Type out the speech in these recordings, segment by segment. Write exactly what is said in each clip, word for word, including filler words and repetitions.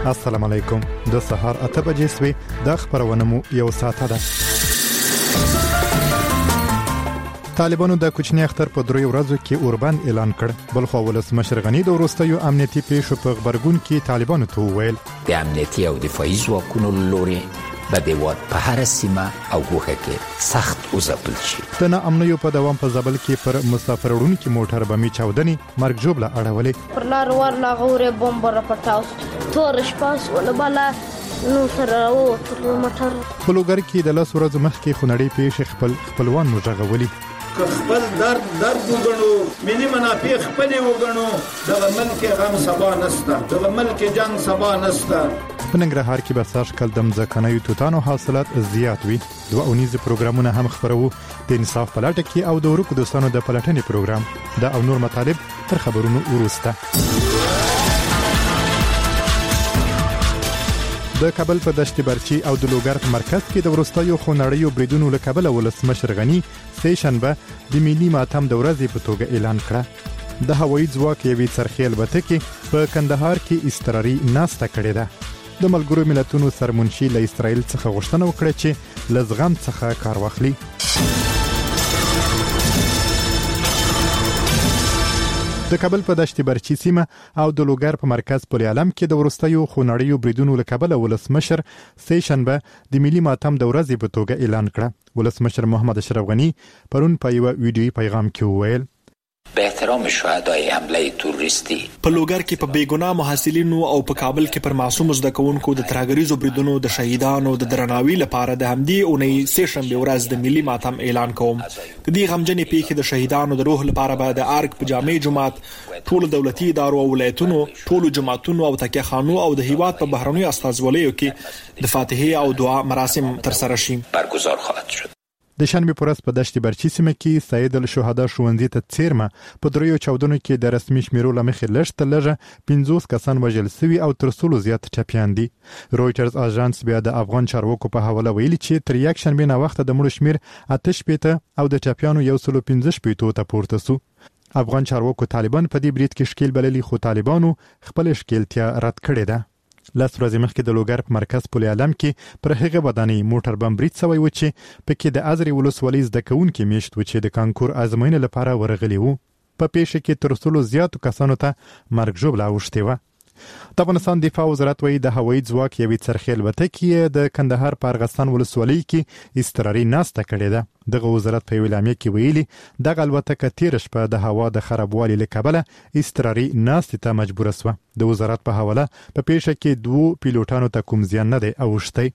السلام علیکم. د سهار اته بجې سوي د خبرونه مو یو ساعته ده. طالبانو د کوچنی اختر په دریو ورځو کې اوربند اعلان کړ. بلخو ولسمشر غنی د وروستیو امنیتي پیښو په خبرګون کې طالبانو ته وویل د امنیتي او دفاعي ځواکونو لوري به د هېواد په هره سیمه او ګوښه کې سخت وځپل شي. د ناامنیو په دوام په زابل کې پر مسافر وړونکي موټر بمي چاودنې مرګ ژوبله اړولې. پر لار ورلا غورې بمب راپټاوس تور شپاس ولا بالا نو سره ووتل موټر. په لوګر کې د لاس ورځو مخکې خونړۍ پیښې خپل خپلوان مژغولي. که خپل درد درد وګڼو، ملي منافع خپل وګڼو، دغه ملک غم سبا نسته، دغه ملک جنگ سبا نسته. په ننګرهار کې به سږ کال د ځمکنیو توتانو حاصلات زیات وي. دوه اونیزه پروګرامونه هم خبرو. د انصاف پلاټ کې او د ورکو دوستانو د پلټنې پروګرام دا او نور مطالب تر خبرونو وروسته. د کابل په دشت برچی او د لوګر په مرکز کې د ورستایو خونړیو بریدونو له کابل ولسمشر غنی سه شنبه د ملي ماتم د ورځې په توګه اعلان کړ. د هوایي ځواک یوې څرخي البته کې په کندهار کې اضطراري ناسته کړې ده. د ملګرو ملتونو سرمنشي له اسرائیل څخه غوښتنه وکړه چې له زغم څخه کار واخلي. د کابل په دشت برچی سیمه او د لوګر په مرکز پل علم کې د ورستیو خونړیو بریدونو له کابل ولسمشر سه شنبه د ملي ماتم د ورځې په توګه اعلان کړ. ولسمشر محمد اشرف غنی پرون په یو ویډیويي پیغام کې وویل به احترام شهدای حمله توریستی په لوګر کې په بیګناه محصلینو او په کابل کې پر معصوم زده کوونکو د ترهګریزو بریدونو د شهیدانو د درناوي لپاره د همدې اونۍ سه شنبه ورځ د ملي ماتم اعلان کوم. د دې غمجنې پیښې د شهیدانو د روح لپاره به د ارګ په جامع جماعت ټول دولتي ادارو او ولایتونو ټول جماعتونو او تکیه خانو او د هیواد په بهرنیو استازولیو کې د فاتحه او دعا مراسم تر سره شي. برگزار خواهد شد. د شنبه پرس په دشت برچی سیمه کې سید الشهدا ښوونځي ته څیرمه په دریو چاودنو کې د رسمي شمیرو لمخې لږ تر لږه پنځوس کسان وژل شوي او تر څلورو زیات ټپیان دي. رويټرز اژانس بیا د افغان چارواکو په حواله ویلي چې تر یک شنبه نه وخت د مړو شمیر اته شپېته او د ټپیانو یو سل پنځه شپېته ته پورته سو. افغان چارواکو طالبان په دې برید کې شکیل بللي، خو طالبانو خپل شکیلتیا رد کړې ده. لاس ورځې مخکې د لوګر په مرکز پل علم کې پر هغه ودانۍ موټر بم برید شوی و چې پکې د ازرې ولسوالۍ زده کوونکي میشت و چې د کانکور ازموینې لپاره ورغلي وو. په پیښه کې تر څلورو زیاتو کسانو ته مرګ ژوبله اوښتې وه. د افغانستان دفاع وزارت وایي د هوایي ځواک یوې څرخي البته کې د کندهار په ارغستان ولسوالۍ کې اضطراري ناسته کړې ده. دغه وزارت په اعلامیه کې ویلي دغه الوتکه تیر شپه د هوا د خرابوالي له کبله اضطراري ناستې ته مجبوره شوه. د وزارت په حواله په پیښه کې دوه پیلوټانو ته کوم زیان نه دی اوښتی.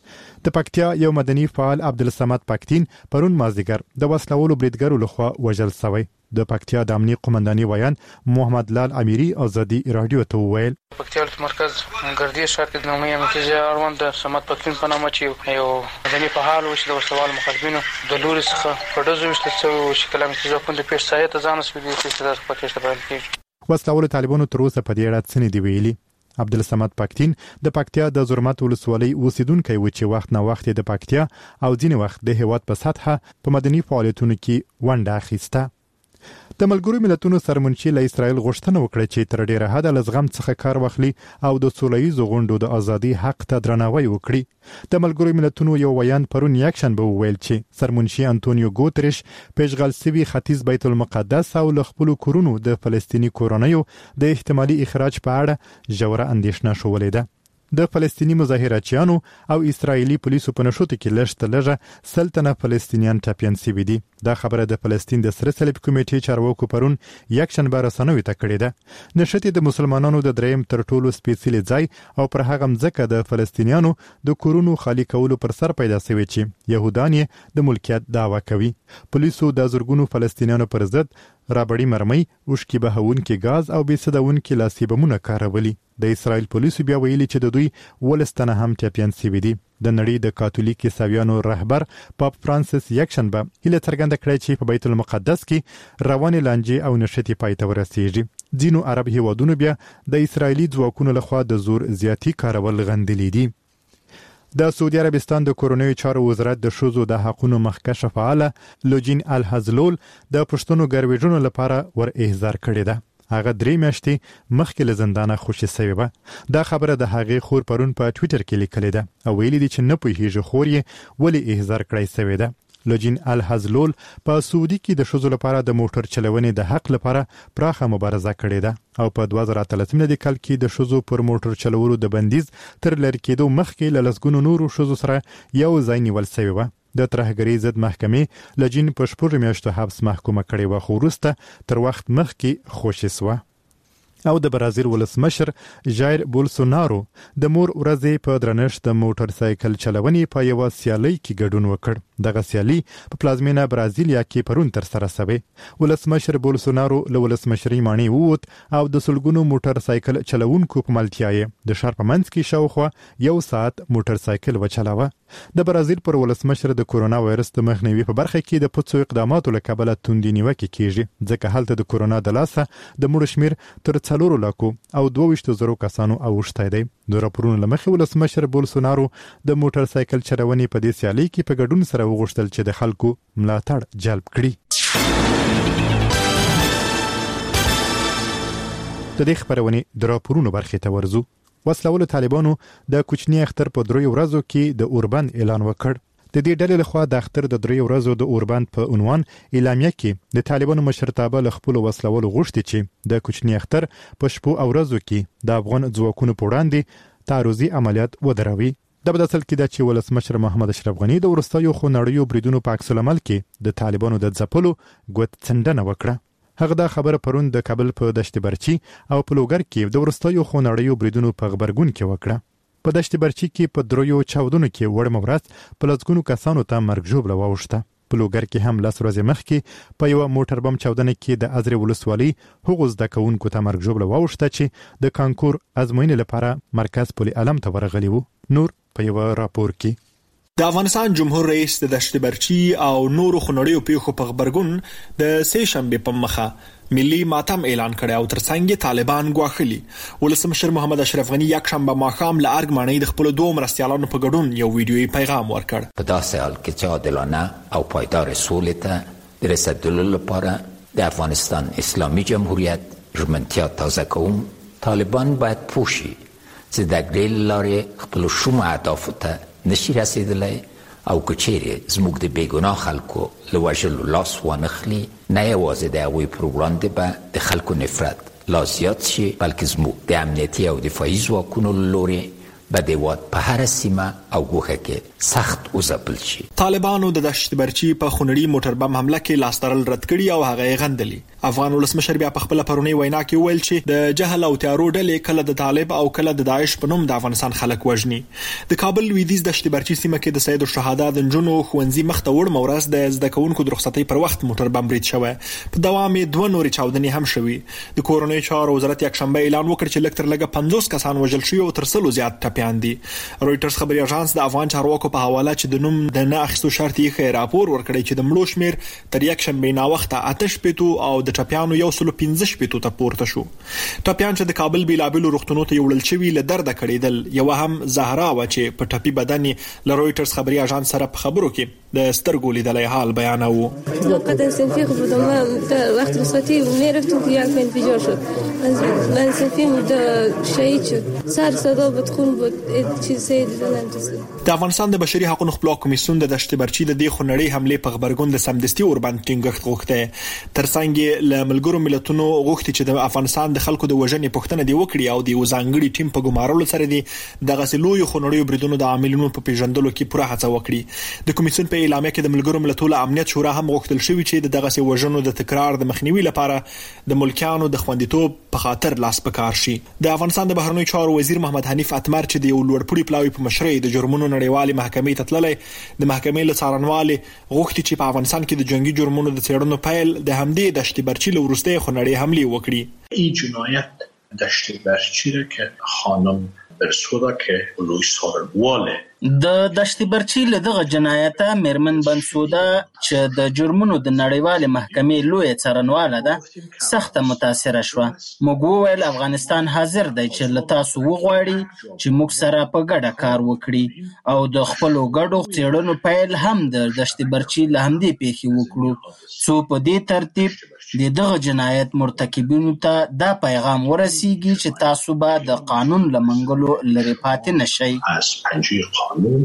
د پکتیا یو مدني فعال عبدالصمد پکتین پرون مازدیګر د وسلوالو بریدګرو لخوا وژل شوی. د پکتیا د امنیت قومنداني ویان محمد لال امیری ازادي رادیو ته وویل پکتیا مرکز ګردی ښار کې د نومي امتیاز اړوند د صمد پکتین په نامه چې یو مدني فعال و چې د وسلوالو مخالفینو د لوري څخه په ډزو وشتل شوی و چې کله امتیاز کوم د پیښ سایه ته ځان سپیږي چې د پکتیا ته بیان کیږي. وسلوالو طالبانو تر اوسه په دې اړه څه نه دی ویلي. عبدالصمد پکتین د پکتیا د زرمت ولسوالۍ اوسیدونکی و چې وخت نه وخت د پکتیا او ځینې وخت د هیواد په سطحه په مدني فعالیتونو کې ونډه اخیسته. د ملګرو ملتونو سرمنشي له اسرائیل غوښتنه وکړه چې تر ډیره حده له زغم څخه کار واخلي او د سولهییزو غونډو د ازادي حق ته درناوی وکړي. د ملګرو ملتونو یو ویان پرون یکشنبه وویل چې سرمنشي انټونیو ګوتریش په اشغال شوي ختیځ بیت المقدس او له خپلو کورونو د فلسطیني کورنیو د احتمالي اخراج په اړه ژوره اندېښنه ښولې ده. د فلسطینی مظاهراتچیانو او اسرایلی پولیسو په نشوت کې لږ تر لږه سلطنه فلسطینیان ټاپیان سوي دي. دا خبره د فلسطین د سره صلیب کمیټې چارواکو پرون یکشنبه رسنیو ته کړې ده. نشته د مسلمانانو د دریم تر ټولو سپیڅلي ځای او پر هغه مځکه د فلسطینیانو د کورونو خالی کولو پر سر پیدا شوی چې يهودان یې د ملکیت دعوا کوي. پولیسو د زورګونو فلسطینیانو پر ضد رابړی مرمۍ، اوښکې بهونکي غاز او بیسدونکي لاسي بمونه کارولي. د اسرائیل پولیسو بیا ویلي چې د دوی ولستانه هم ټاپیان سوي دي. د نړۍ د کاتولیک عیسویانو رهبر پاپ فرانسیس یکشنبه هیله څرګنده کړې چې په بیت المقدس کې روانې لانجې او نشټې پای ته ورسیږي. ځینو عرب هیوادونو بیا د اسرایلی ځواکونو لخوا د زور زیاتی کارول غندلي دي. د سعودي عربستان د کورونیو چارو وزارت د ښځو د حقوقو مخکښه فعاله لوجین الحزلول د پښتنو ګرویډونو لپاره ور احضار کړی ده. هغه درې میاشتې مخکې له زندانه خوشي شوی و. دا خبره د هغې خور پرون په ټوئیټر کې لیکلې ده او ویلي دي چې نه پوهیږي خور یې ولې احضار کړی شوی ده. لوجین الحزلول په سعودي کې د ښځو لپاره د موټر چلونې د حق لپاره پراخه مبارزه کړې ده او په دوه زره اتلسم کال کې د ښځو پر موټر چلولو د بندیز تر لرې کېدو مخکې له لسګونو نورو ښځو سره یو ځای نیول شوی و. د ترهګرۍ ضد محکمې لجین په شپږ میاشتو حبس محکومه کړې و، خو وروسته تر وخت مخکې خوشي شوه. او د برازیل ولسمشر ژایر بولسونارو د مور ورځې په درنښت د موټر سایکل چلونې په یو سیالي کې ګډون وکړ. دغه سیالي په پلازمینه برازیلیا کې پرون تر سره شوه. ولسمشر بولسونارو له ولسمشرۍ ماڼۍ ووت او د سلګونو موټر سایکل چلوونکو په ملتیا یې د ښار په منځ کې شاوخوا یو ساعت موټر سایکل وچلاوه. د برازیل پر ولسمشر د کورونا وایرس د مخنیوي په برخه کې د پڅو اقداماتو له کبله توندې نیوکې کیږي، ځکه هلته د کورونا د لاسه د مړو شمیر تر څلورو لکو او دوه ویشتو زرو کسانو اوښتی دی. د راپورونو له مخې ولسمشر بولسونارو د موټر سایکل چلونې په دې سیالۍ کې په ګډون سره وغوښتل چې د خلکو ملاتړ جلب کړي. د دې خبرونې د راپورونو برخې ته ورځو. وسلوالو طالبانو د کوچني اختر په دریو ورځو کې د اوربند اعلان وکړ. د دې ډلې لخوا د اختر د دریو ورځو د اوربند په عنوان اعلامیه کې د طالبانو مشرتابه له خپل وسلوالو غوښتي چې د کوچني اختر په شپو او ورځو کې د افغان ځواکونو په وړاندې تعرضي عملیات ودروي. د بداصل کې د چې ولسمشر محمد اشرف غنی د ورستیو خونړیو بریدونو په عکس العمل کې د طالبانو د ځپلو ګوت څنډنه وکړه. هغه دا خبره پرون د کابل په دشت برچی او په لوګر کې د ورستیو خونړیو بریدونو په خبرګون کې وکړه. په دشت برچی کې په دریو چاودنو کې وړم ورځ په لسګونو کسانو ته مرګ ژوبله واوښته. په لوګر کې هم لس ورځې مخکې په یو موټر بم چاودنه کې د ازرې ولسوالۍ هغو زده کوونکو ته مرګ ژوبله واوښته چې د کانکور ازموینې لپاره مرکز پل علم ته ورغلي وو. نور په یو راپور کې د افغانستان جمهور رئیس د دشت برچی او نورو خونړیو پیښو په خبرګون د سې شنبې په مخه ملي ماتم اعلان کړی او ترڅنګ طالبان ګواښلي. ولسمشر محمد اشرف غنی یک شنبه ماښام له ارګ ماڼۍ د خپلو دوه مرستیالانو په ګډون یو ویډیویي پیغام ورکړ. په داسې حال کې چې عادلانه او پایدار سولې ته د رسیدلو لپاره د افغانستان اسلامي جمهوریت ژمنتیا تازه کوم، طالبان باید پوه شي چې د ګډې لارې خپلو شومو اهدافو ته نشي رسیدلی او که چیرې زموږ د بېګناه خلکو له وژلو لاس وانخلي، نه یوازې د هغوی پر وړاندې به د خلکو نفرت لا زیات شي، بلکې زموږ د امنیتي او دفاعي ځواکونو له لورې به د هېواد په هره سیمه او ګوښه کې سخت وځپل شي. طالبانو د دشت برچی په خونړي موټر بم حمله کې لاس تړل رد کړي او هغه یې غندلي. افغان ولسمشر بیا په خپله پرونۍ وینا کې وویل چې د جهل او تیارو ډلې کله د طالب او کله د داعش په نوم د افغانستان خلک وژني. د کابل لویدیځ دشت برچی سیمه کې د سید الشهدا د نجونو ښوونځي مخته وړمه ورځ د زده کوونکو د رخصتۍ پر وخت موټر بم برید شوی. په دوام یې دوه نورې چاودنې هم شوي. د کورنیو چارو وزارت یکشنبه اعلان وکړ چې لږ تر لږه پنځوس کسان وژل شوي او تر سلو زیات ټپیان دي. رویټرز خبري اژانس د افغان چارواکو په حواله چې د نوم د نه اخیستو شرط یې راپور ورکړی چې د مړو شمیر تر یک شنبې ناوخته اته شپېتو او د ټپیانو یو سلو پنځه شپېتو ته پورته شو. ټپیان چې د کابل بیلابیلو روغتونونو ته وړل شوي له درده کړېدل. یوه هم زهرا وه چې په ټپي بدن یې له رویټرز خبري اژانس سره په خبرو کې د سترګو لیدلی حال بیانوه. موقتا سنفیق بودم من وقت رخصتی میرفتم که یک انفجار شد. من سنفیم د شهید شد. سر صدا بود، خون بود، چیزی دیدن نمی‌رسید. د افغانستان د بشري حقوقو خپلواک کمیسیون د دشت برچی د دې خونړۍ حملې په خبرګون د سمدستي اوربند ټینګښت غوښته. ترڅنګ له ملګرو ملتونو غوښتي چې د افغانستان د خلکو د وژنې پوښتنه دی وکړي او د یو ځانګړي ټیم په ګمارلو سره دی دغه لوی خونړیو بریدونو د عاملینو په پیژندلو کې پوره هڅه وکړي. د کمیسیون په اعلامیه کې د ملګرو ملتونو امنیت شورا هم غوښتل شوی چې دغه وژنو د تکرار د مخنیوي لپاره د ملکیانو د خوندیتوب په خاطر لاس پکار شي. د افغانستان د بهرنیو چارو وزیر محمد حنیف اتمر چې د یو لوړپوړي پلاوي په مشرۍ د جرمونو نړیوالې محکمې ته تللی، د محکمې له څارنوالې غوښتي چې په افغانستان کې د جنگي جرمونو د څېړنو پیل د همدې دشت برچی له وروستۍ خونړۍ حملې وکړي. این جنایت دشت برچی را که خانم برسودا که لوی سارنوال د دشت برچي له دغه جنایته میرمن بنسوده چې د جرمونو د نړیوالې محکمې لویه څارنواله ده سخته متاثره شوه. موږ وویل افغانستان حاضر دی چې له تاسو وغواړي چې موږ سره په ګډه کار وکړي او د خپلو ګډو څېړنو پیل هم د دشت برچي له همدې پیښې وکړو څو په دې ترتیب د دغه جنایت مرتکبینو ته دا پیغام ورسیږي چې تاسو به د قانون له منګلو لرې پاتې نشئ.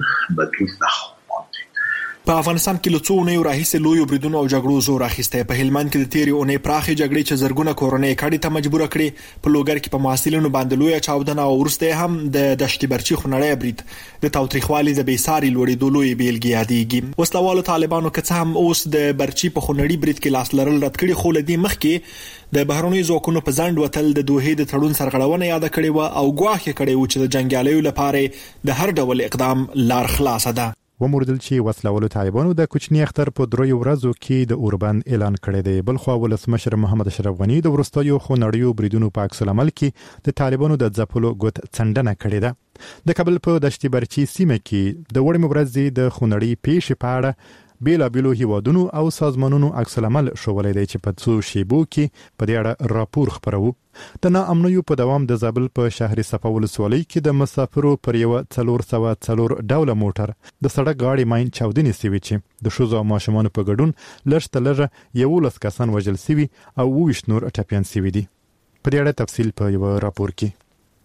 په افغانستان کې له څو اونیو راهیسې لویو بریدونو او جګړو زور اخیستی. په هلمند کې د تېرې اونۍ پراخې جګړې چې زرګونه کورنۍ کډې ته مجبوره کړې. په لوګر کې په محصلینو باندې لویه چاودنه او وروسته هم د دشت برچي خونړی برید د تاوتریخوالي د بېساري لوړېدو لویې بیلګې یادېږي. وسلوالو طالبانو که څه هم اوس د برچي په خونړي برید کې لاس لرل رد کړي، خو له دې مخکې د بهرنیو ځواکونو په ځنډ وتل د دوحې د تړون سرغړونه یاده کړې وه او ګواښ یې کړی و چې د جنګیالیو لپاره د هر ډول اقدام لار خلاصه ده. وموردل چې وسلوالو طالبانو د کوچني اختر په دریو ورځو کې د اوربند اعلان کړی دی. بلخوا ولسمشر محمد اشرف غنی د وروستیو خونړیو بریدونو په عکس العمل کې د طالبانو د ځپلو ګوت څنډنه کړې ده. د کابل په دشت برچي سیمه کې د وړمې ورځې د خونړۍ پیښې په اړه بیلا بیلو هیوادونو او سازمانونو عکس العمل شوولای دی چې په څو شیبو کې په دې اړه راپور خپرو. د ناامنیو په دوام د زابل په شهر صفا ولسوالۍ کې د مسافرو پر یو څلور سوه څلور ډوله موټر د سړک غاړې ماین چاودنې سوي چې د ښځو او ماشومانو په ګډون لږ تر لږه یولس کسان وژل سوي او اوویشت نور ټپیان سوي دي. په دې اړه تفصیل په یو راپور کې.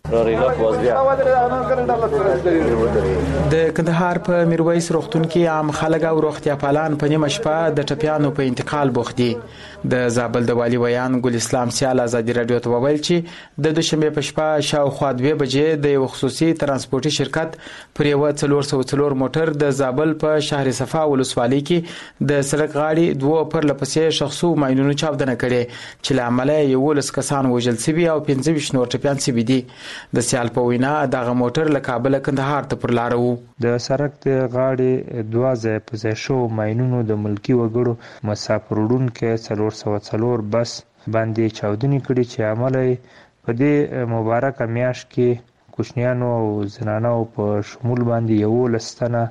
د کندهار په میرویس روغتون کې عام خلک او روغتیا پالان په نیمه شپه د ټپیانو په انتقال بوخت دي. د زابل د والي ویان ګل اسلام سیال ازادي رادیو ته وویل چې د دوشنبه په شپه شاوخوا دوه بجې د یو خصوصي ترانسپورتي شرکت پر یو څلور سوه څلور موټر د زابل په شهر صفا ولسوالۍ کې د سړک غاړې دوه پر لپسې شخصو ماینونو چاودنه کړې چې له امله یولس کسان وژل شوي او پنځه ویشت نور ټپیان شوي دي. د سیال په وینا دغه موټر له کابل کندهار ته پر لار وو. د سړک د غاړې دوه ځای په ځای شو ماینونو د ملکی وګړو مسافر وړونکو څلور سوه څلور بس باندې چاودنې کړي چې عمله په دې مبارکه میاشت کې کوچنیانو او زنانو په شمول باندې یولس تنه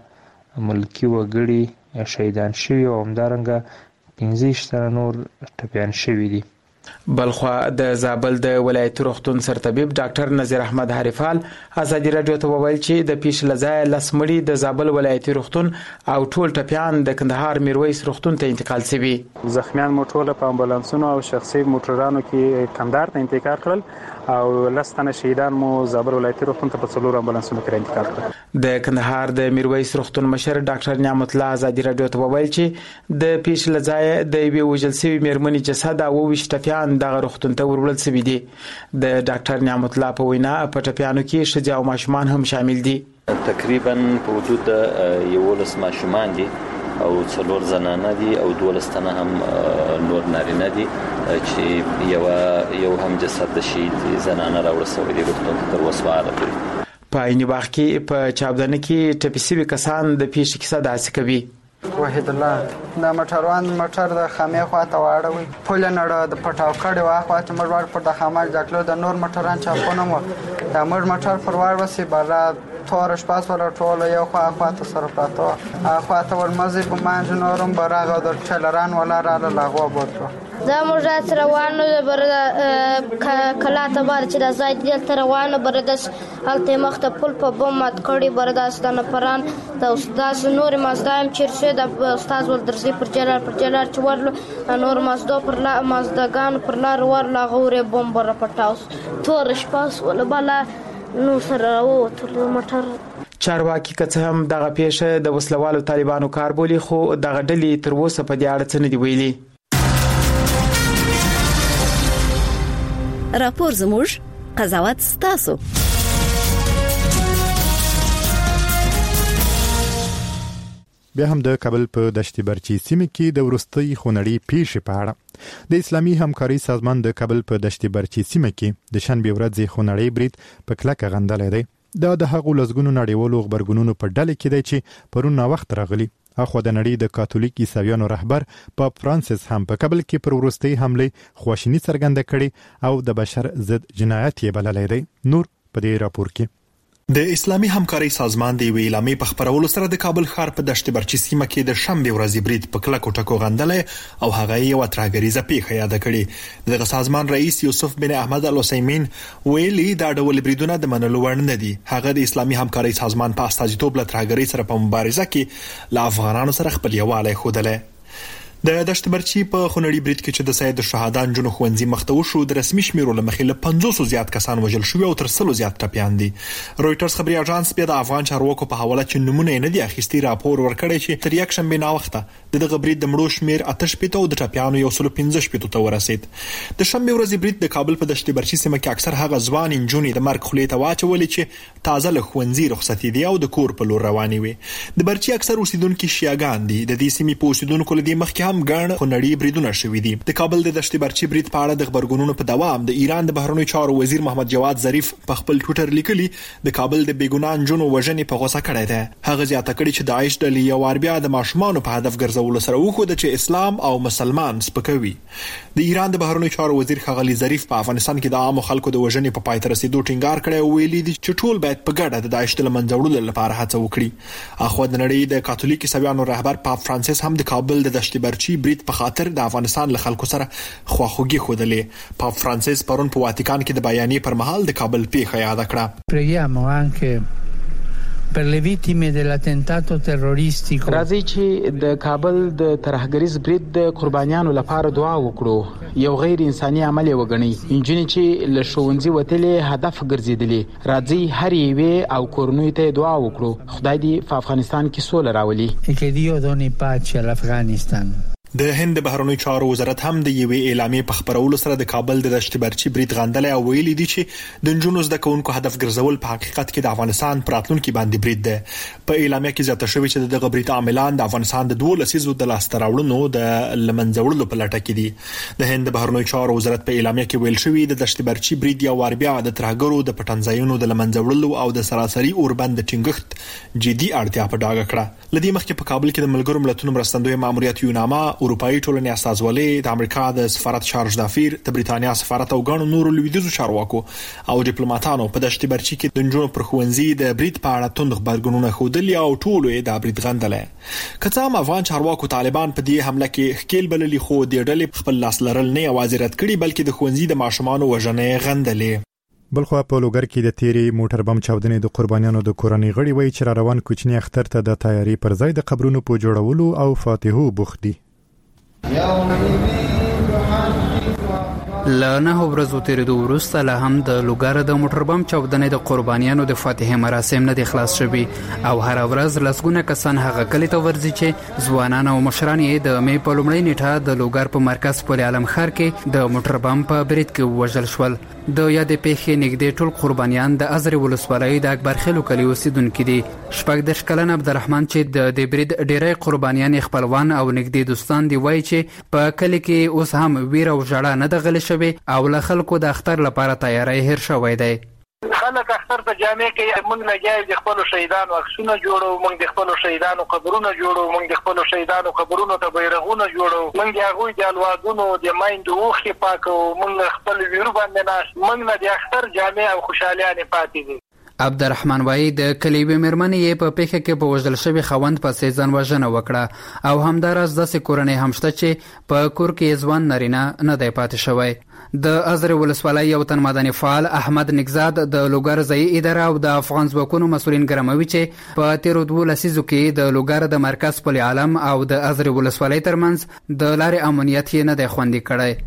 ملکی وګړي شهیدان شوي او همدارنګه پنځه ویشت تنه نور ټپیان شوي دي. بلخوا د زابل د ولایتي روغتون سرطبیب ډاکټر نذیر احمد حریفال ازادي رادیو ته وویل چې د پیښې لځای لسمړي د زابل ولایتي روغتون او ټول ټپیان د کندهار میرویس روغتون ته انتقال شوي. زخمیان مو ټول په امبولانسونو او شخصي موټرانو کې کندهار ته انتقال کړل او لستنه شهیدان مو زابل ولایتي روغتون ته په څلور امبولانسونو کې انتقال کړل. د کندهار د میرویس روغتون مشر ډاکټر نعمت الله ازادي رادیو ته وویل چې د پیښې لځای د یوې وژل شوي میرمنې جسد او اوویشت ټپیان دغه روغتون ته ورول شوي دي. د ډاکټر نعمت الله په وینا په ټپیانو کې ښځې او ماشومان هم شامل دي. تقریبا په حدود د یولس ماشومان دي او څلور زنانه دي او دولس تنه هم نور نارینه دي چې یو یو هم جسد د شهید زنانه راوړل شوی دی روغتون ته تر وسواره پورې. په عین وخت کې په چاودنه کې ټپي شوي کسان د پیښې کیسه داسې کوي. وحید الله د موټروان موټر د خامې خواته واړوي پل نړه د پټاو کړي واخوا چې موږ ور پر د خامه ځکلو د نور موټران چاپونه مو د موږ موټر پر وار وسی بارا تور شپاس ولا ټول یو خوا خواته سره پاتو خواته ور مزي په مانځ نورم براغه د چلران ولا را لاغو بوتو دا موږ سره وانه بر کلا ته بار چې د زاید دل تر وانه بر د هلته مخته پل په بم مات کړي برداشت نه پران د استاد نور مزدایم چیرشه د استاد ول درځي پر جلال پر جلال چې ورل نور مزدو پر لا مزدګان پر لار ور لا غوره بم بر پټاوس تور شپاس ولا بالا نو سره وته موټر. چارواکي که څه هم دغه پیښه د وسلوالو طالبانو کار بولي خو دغه ډلې تر اوسه په دې اړه څه نه دي ویلي. راپور زموږ قضاوت ستاسو. بیا هم د کابل په دشت برچي سیمه کې د ورستۍ خونړۍ پیښې په اړه د اسلامي همکاري سازمان د کابل په دشت برچي سیمه کې د شنبه ورځې خونړۍ برید په کلکه غندلې دی. دا د هغو لسګونو نړیوالو خبرګونونو په ډله کې دی چې پرون نا وخت راغلي. اخو د نړۍ د کاتولیک عیسویانو رهبر پاپ فرانسیس هم په کابل کې پر ورستۍ حمله خواشینی څرګنده کړي او د بشر ضد جنایت یې بللی دی. نور په دې راپور کې د اسلامي همکارۍ سازمان د ویلامې په خبرولو سره د کابل ښار په دشت برچي سیمه کې د شنبه ورځې برید په کلکو ټکو غندلې او هغه یو ترهګریزه پیښه یاد کړې. دغه سازمان رئیس یوسف بن احمد العثیمین ویلي دا ډول بریدونه د منلو وړ نه دي. هغه د اسلامي همکارۍ سازمان په استازیتوب له ترهګرۍ سره په مبارزه کې له افغانانو سره خپل یووالی ښودلی. د دشت برچي په خونړي برید کې چې د سید الشهدا نجونو ښوونځي مخته وشو د رسمي شمیرو له مخې له پنځوس زیات کسان وژل شوي او تر سلو زیات ټپیان دي. رويټرز خبري اژانس بیا د افغان چارواکو په حواله چې نمونه نه دي اخیستي راپور ورکړی چې تر یک شنبه نا وخته دغه برید د مړو شمیر آتش پېته او د ټپیانو یو سل پنځه شپږ ته ورسید. د شنبه ورځې برید د کابل په دشت برچي سیمه کې اکثر هغه ځوان انجونې د مرګ خولې ته واچولې چې تازه له ښوونځي رخصتي دي او د کور په لور روانې وي. د برچي اکثر اوسیدونکو شیعاګان دي. د دې سیمې په اوسیدونکو لدی مخکې هم ګڼ خونړي بریدونه شوي دي. د کابل د دشت برچي برید په اړه د خبرګونونو په دوام د ایران د بهرنیو چارو وزیر محمد جواد ظریف په خپل ټوئیټر لیکلي د کابل د بیګناه نجونو وژنې په غوسه کړی دی. هغه زیاته کړي چې داعش ډلې یو وار بیا د ماشومانو په هدف ګرځولو سره وښوده چې اسلام او مسلمان سپکوي. د ایران د بهرنیو چارو وزیر ښاغلي ظریف په افغانستان کې د عامو خلکو د وژنې په پای ته رسیدو ټینګار کړی او ویلي دي چې ټول باید په ګډه د داعش د له منځه وړلو لپاره هڅه وکړي. اخو د نړۍ د کاتولیک عیسویانو رهبر پاپ فرانسیس هم د کابل د دشت برچي برید په خاطر د افغانستان له خلکو سره خواخوږي ښودلې. پاپ فرانسیس پرون په واتیکان کې د بیانیې پر مهال د کابل پیښه یاد کړه. Preghiamo anche per le vittime dell'attentato terroristico. راځي چې د کابل د ترهګریز برید د قربانیانو لپاره دعا وکړو. یو غیر انساني عمل وګڼي. انجنې چې له ښوونځي وتلې هدف ګرځیدلې. راځي هر یوې او کورنۍ ته دعا وکړو. خدای دې په افغانستان کې سوله راولي. E che Dio doni pace all'Afghanistan. د هند د بهرنیو چارو وزارت هم د یوې اعلامیې په خبرولو سره د کابل د دشت برچي برید غندلی او ویلي دي چې د نجونو زده کوونکو هدف ګرځول په حقیقت کې د افغانستان پر راتلونکي باندې برید دی. په اعلامیه کې زیاته شوی چې دغه برید عاملان د افغانستان د دوه لسیزو د لاسته راوړنو د لمنځه وړلو په لټه کې دي. د هند د بهرنیو چارو وزارت په اعلامیه کې ویل شوی د دشت برچي برید یو وار بیا د ترهګرو د پټنځایونو د لمنځه وړلو او د سراسري اوربند ټینګښت جدي اړتیا په ډاګه کړه. لدی مخکې په کابل کې د ملګرو ملتونو مرستندوی ماموریت یوناما اروپאי ټولنې استازولي د امریکا د سفارت چارج دافیر د بریتانیا سفارت او ګڼو نورو لویدیزو چارواکو او ډیپلوماټانو په دشت برچي کې د نجونو پر ښوونځي د برید په اړه توند خبرګونونه ښودلي او ټولو یې د برید غندلی. که څه هم افغان چارواکو طالبان په دې حمله کې ښکیل بللي خو د ډلې خپل لاس لرل نه یوازې رد کړي بلکې د ښوونځي د ماشومانو وژنې غندلې. بلخو په لوګر کې د تیری موټر بم چاودنې د قربانیانو د کورنۍ غړي وایي چې را روان کوچنی اختر ته د تیاری پر ځای د قبرونو په جوړولو او فاتحو بوخت دي. له نه ورځو تیریدو وروسته له هم د لوګر د موټر بم چاودنې د قربانیانو د فاتحې مراسم نه دي خلاص شوي او هر ورځ لسګونه کسان هغه کلی ته ورځي چې ځوانان او مشران یې د مې په لومړۍ نیټه د لوګر په مرکز پل عالم ښار کې د موټر بم په برید کې وژل شول. د یادې پیښې نږدې ټول قربانیان د ازرې ولسوالۍ د اکبر خیلو کلي اوسیدونکي دي. شپږ دېرش کلن عبدالرحمن چې د دې برید ډیری قربانیان خپلوان او نږدې دوستان دي وایي چې په کلي کې اوس هم ویر او ژړا نه ده غلې شوې او له خلکو د اختر لپاره تیاری هیر شوی دی. خلک اختر په جامع کې موږ لګیاو د خپل شهیدانو عکسونه جوړو، موږ د خپل شهیدانو قبرونه جوړو، موږ د خپل شهیدانو قبرونو ته بیرغونه جوړو، موږ د هغوی د الوادونو د مایندو اوښې پاکو، موږ خپل ویرو باندې ناست، موږ د اختر جامع او خوشحالیانې پاتې دي. عبدالرحمن وایي د کلیوي مېرمنې یې په پیښه کې په وژل شوي خاوند پسې ځان وژنه وکړه او همداراز داسې کورنۍ هم شته چې په کور کې ځوان نارینه نه دی پاتې شوی. د ازرې ولسوالۍ یو تن مدني فعال احمد نګزاد د لوګر ځایي اداره او د افغان ځواکونو مسؤلین ګرموي چې په تیرو دوو لسیزو کې د لوګر د مرکز پل عالم او د ازرې ولسوالۍ ترمنځ د لارې امنیت یې نه دی خوندي کړی.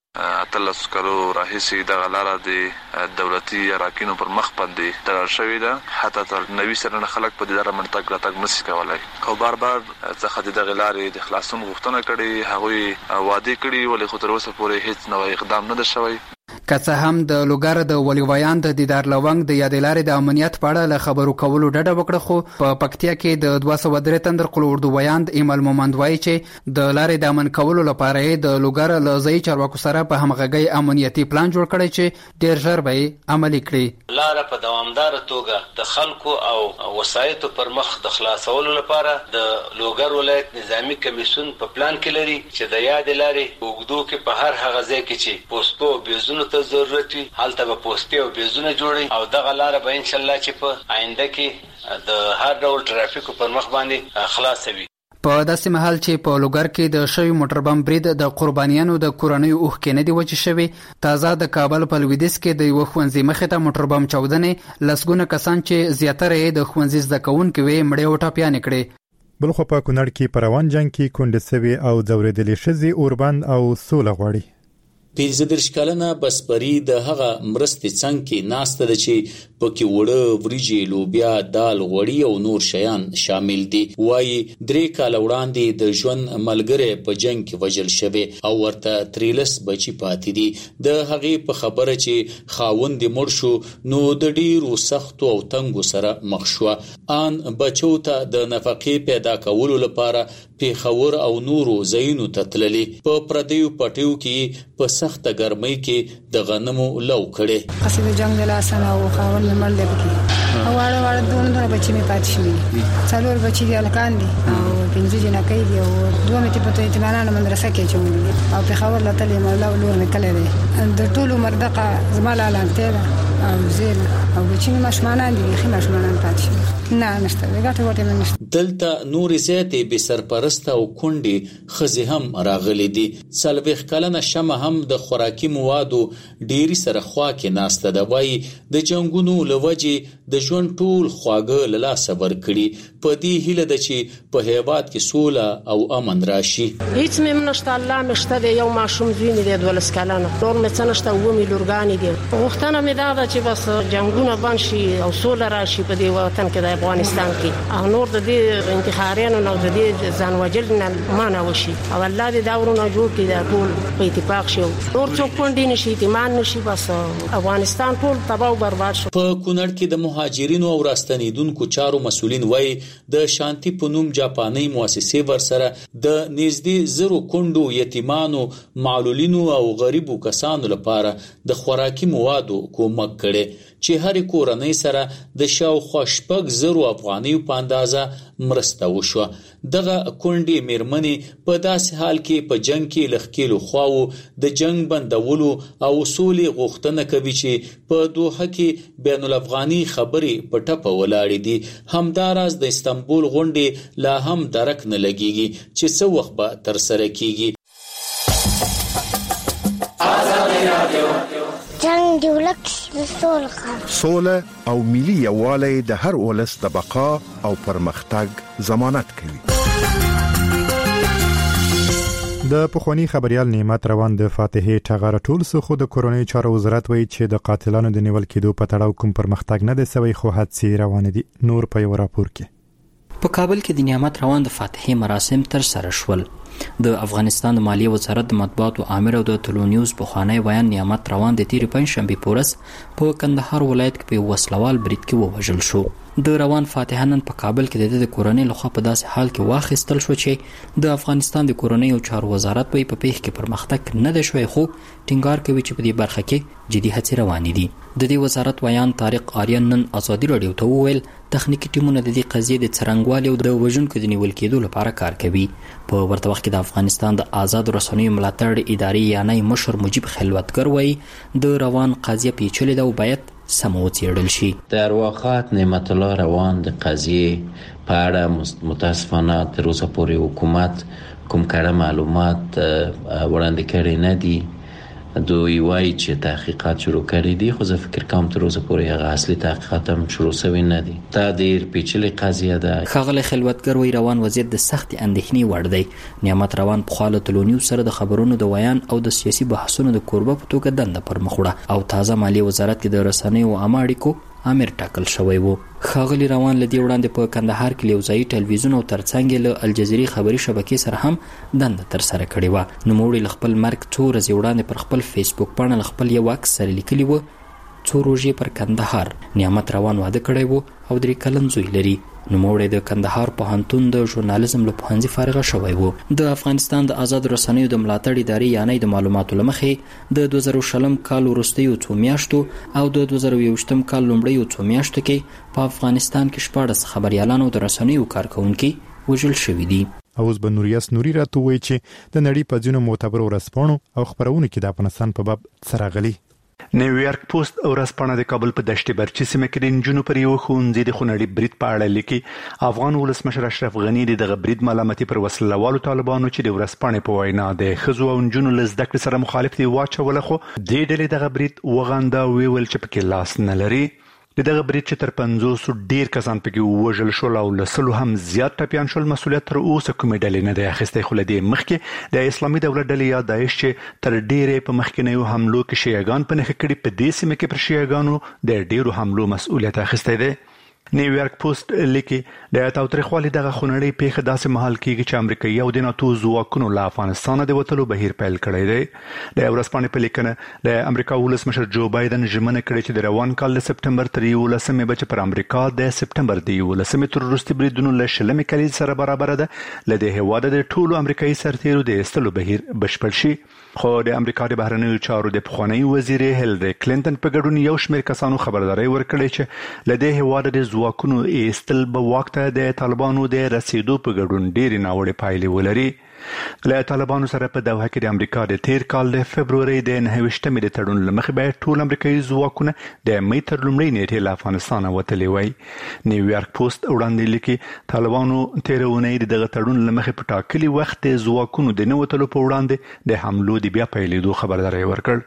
اتلس کلو راهیسې دغه لاره د دولتي اراکینو پر مخ باندې تړل شوې ده. حتی تر نوي سلنه خلک په دې لاره باندې تګ راتګ نشي کولی او بار بار څخه د دغې لارې د خلاصون غوښتنه کړې، هغوی وعدې کړي ولې خو تر اوسه پورې هیڅ نوی اقدام نه ده شوی. که څه هم د لوګر د ولي ویاند د دیدار لونګ د یادې لارې د امنیت په اړه له خبرو کولو ډډه وکړه، خو په پکتیا کې د دوه سوه درې تندر قل اردو ویاند ایمل مومند وایي چې د لارې د امن کولو لپاره یې د لوګر له ځایي چارواکو سره په همغږۍ امنیتي پلان جوړ کړی چې ډېر ژر به یې عملي کړي. لاره په دوامداره توګه د خلکو او وسایطو پر مخ د خلاصولو لپاره د لوګر ولایت نظامی کمیسیون په پلان کې لري چې د یادې لارې اوږدو کې په هر هغه ځای کې چې پوسټو بیزونو ته جوړولو ضرورت وي هلته به پوستې او بیزونه جوړي او دغه لاره به ان شاء الله چې په آینده کې د هر ډول ټرافیکو پر مخ باندې خلاصوي. په داسې مهال چې په لوګر کې د شوی موټر بم برید د قربانیانو د کورنیو اوښکې نه دي وچې شوې. تازه د کابل په لویدیځ کې د یوه ښوونځي مخې ته موټر بم چاودنې لسګونه کسان چې زیاتره یې د ښوونځي زده کوونکي وې مړې او ټاپیانې کړې. بلخو په کونړ کې په روان جنګ کې کونډې سوي او ځورېدلې ښځې اوربند او سوله غواړي. پنځه دېرش کلنه بسپري د هغه مرستې څنګ کې ناسته ده چې پکې وړه وریجې لوبیا دال غوړي او نور شیان شامل دي. وایي درې کاله وړاندې د ژوند ملګری په جنګ کې وژل شوی او ورته تریلس بچي پاتې دي. د هغې په خبره چې خاوند یې مړ شو نو د ډیرو سختو او تنګو سره مخ شوه. ان بچو ته د نفقې پیدا کولو لپاره پیښور او نورو ځایونو ته تللې. په پردیو پټیو کې په سخته ګرمۍ کې د غنمو لو کړي. قصې د جنگ د لاسه او خاون مې مړ دی پکې او واړه واړه دوه دوه بچي مې پاتې شوي. څلور بچي دي هلکان دي او پنځه جنکۍ دي او دوه مې په یتیمانانو مدرسه کې اچولي او پیښور له تلې مولا او لور مې کلی دی. د ټولو مردقه زما لالانتې ده او زیل او بچي مې ماشومانان دي بیخي ماشومانان پاتې شوي. نه نشته ګټه وټه مې نشته. دلته نورې زیاتې بې سرپرسته او کونډې ښځې هم راغلي دي. څلوېښت کلنه شمه هم د خوراکي موادو ډیری سره خوا کې ناسته ده. وایي د جنګونو له وجې د ژوند ټول خواږه له لاسه ورکړي. په دې هیله ده چې په هیواد کې سوله او امن راشي. هیڅ مې نشته الله مې شته دی. یو ماشوم زوی مې دی دولس کلنه نور مې څه نشته اووه مې لورګانې دي. غوښتنه مې دا ده چې بس جنګونه بند شي او سوله راشي په دې وطن کې د افغانستان کې او نور د دې انتحاریانو نه د دې ځان وژل نه منع وشي او الله دې دا ورونه جوړ کړي دا ټول په اتفاق شي نور څوک کونډې نشي ایمان نشي بس افغانستان ټول تباہ او برباد شو. په کونړ کې د مهاجرینو او راستنیدونکو چارو مسولین وایي د شانتي په نوم جاپاني مؤسسې ورسره د نږدې زرو کونډو یتیمانو معلولینو او غریبو کسانو لپاره د خوراکي موادو کومک کړي چې هر کورنۍ سره د شاوخوا شپږ زرو افغانیو په اندازه مرسته وشوه. دغه کونډې میرمنې په داسې حال کې په جنگ کې لخکېلو خواو د جنگ بندولو او سولې غوښتنه کوي چې په دوحه کې بین الافغاني خبرې په ټپه ولاړې دي. همداراز د استنبول غونډې لا هم درک نه لګيږي چې څه وخت به تر سره کیږي. جنگ دی ولک سوله سوله او ملي یووالی د هر ولس د بقا او پرمختګ ضمانت کوي. د پخوانی خبريال نعمت روان د فاتحې ټغر ټول سخو د کورونی چارو وزارت وایي چې د قاتلانو د نیول کېدو په تړاو کوم پرمختګ نه دی سوی خو حادثې روان دي. نور په یو راپور کې په کابل کې د نعمت روان د فاتحې مراسم تر سره شول. د افغانستان د مالیې وزارت د مطبوعاتو امیر او د ټلو نیوز پخوانی ویان نعمت روان د تیرې پنځشنبې په ورځ په کندهار ولایت کې په وسلوال برید کې ووژل شو. د روان فاتحه نن په کابل کې د کورنۍ لخوا په داسې حال کې واخیستل شو چې د افغانستان د کورنۍ او چارو وزارت په پیښ کې پرمختګ نه دی شوی خو ټینګار کوي چې په دې برخه کې جدي هڅې روانې دي. د دې وزارت ویان طارق آریان نن ازادي رادیو ته وویل تخنیکی ټیمونه د دې قضیې د څرنګوالي او د وژونکو د نیول کېدو لپاره کار کوي. په ورته وخت کې د افغانستان د آزاد رسنیو ملاتړ ادارې یعنی مشر مجيب خلوتګر وایي د روان قضیه پیچلې ده او باید سم وڅېړل شي. در واقعیت نعمت الله روان د قضیه په اړه متاسفانه تر اوسه پورې حکومت کوم کړه معلومات وړاندې کړي نه دي. دوی وایي چې تحقیقات شروع کړي دي خو زه فکر کوم تر اوسه پورې هغه اصلي تحقیقات هم شروع شوي نه دي. دا ډېر پیچلې قضیه ده. ښاغلی خلوتګر وایي روان وضعیت د سختې اندېښنې وړ دی. نعمت روان پخوا له ټلو نیوز سره د خبرونو د ویان او د سیاسي بحثونو د کوربه په توګه دنده پر مخ وړه او تازه مالیې وزارت کې د رسنیو عامه اړیکو امیر ټاکل شوی وو. ښاغلی روان له دې وړاندې په کندهار کې یو ځایي ټلویزیون او ترڅنګ له الجزیرې خبري شبکې سره هم دنده تر سره کړې وه. نوموړي له خپل مرګ څو ورځې وړاندې پر خپل فیسبوک پاڼه له خپل یو عکس سره لیکلي وو څو روژې پر کندهار. نعمت روان واده کړی وو او درې کلن زوی لري. نوموړی د کندهار پوهنتون د ژورنالیزم له پوهنځي فارغه شوی وو. د افغانستان د آزاد رسنیو د ملاتړ ادارې یعنی د معلوماتو له مخې د دوه زره شلم کال وروستیو څو میاشتو او د دوه زره یوویشتم کال لومړیو څو میاشتو کې په افغانستان کې شپاړس خبریالان او د رسنیو کارکونکي وژل شوي دي. اوس به نوریاس نوري راته وایي چې د نړۍ په ځینو معتبرو ورځپاڼو او خپرونو کې د افغانستان په باب څه راغلي. نیویارک پوسټ ورځپاڼه د کابل په دشت برچي سیمه کې د نجونو پر یو ښوونځي د خونړي برید په اړه لیکي. افغان ولسمشر اشرف غني د دغه برید ملامتي پر وسله والو طالبانو چې د ورځپاڼې په وینا د ښځو او نجونو له زده کړې سره مخالف دي واچوله، خو دې ډلې دغه برید وغنده او ویل چې پکې لاس نه لري. د دغه برید چې تر پنځوسو ډیر کسان پکې ووژل شول او له سلو هم زیات ټپیان شول، مسؤلیت تر اوسه کومې ډلې نه دی اخیستی. خو له دې مخکې د اسلامي دولت ډلې یا داعش چې تر ډیرې په مخکینیو حملو کې شیعګان په نښه کړي، په دې سیمه کې پر شیعګانو د ډیرو حملو مسؤلیت اخیستی دی. نیویارک پوسټ لیکي د تاوتریخوالي دغه خونړۍ پیښه داسې مهال کېږي چې امریکایي او د ناتو ځواکونو له افغانستانه د وتلو بهیر پیل کړی دی. د ورځپاڼې په لیکنه د امریکا ولسمشر جو بایدن ژمنه کړې چې د روان کال د سپټمبر تر یولسمې به چې پر امریکا د سپټمبر د یولسمې تر وروستي بریدونو له شلمې کلیزې سره برابره ده، له دې هېواده د ټولو امریکایي سرتیرو د ایستلو بهیر بشپړ شي. خو د امریکا د بهرنیو چارو د پخواني وزیر هیلری کلینټن په ګډون یو شمېر کسانو خبرداری ورکړې چې له دې هېواده د ځواکونو ایستل به واک ته د طالبانو د رسیدو په ګډون ډېرې ناوړې پایلې ولري. له طالبانو سره په دوحه کې د امریکا د تیر کال د فبرورۍ د نهه ویشتمې د تړون له مخې باید ټول امریکایي ځواکونه د مۍ تر لومړۍ نیټې له افغانستانه وتلي وای. نیویارک پوسټ وړاندې لیکي طالبانو تېره اونۍ د دغه تړون له مخې په ټاکلي وخت د ځواکونو د نه وتلو په وړاندې د حملو د بیا پیلېدو خبرداری ورکړ.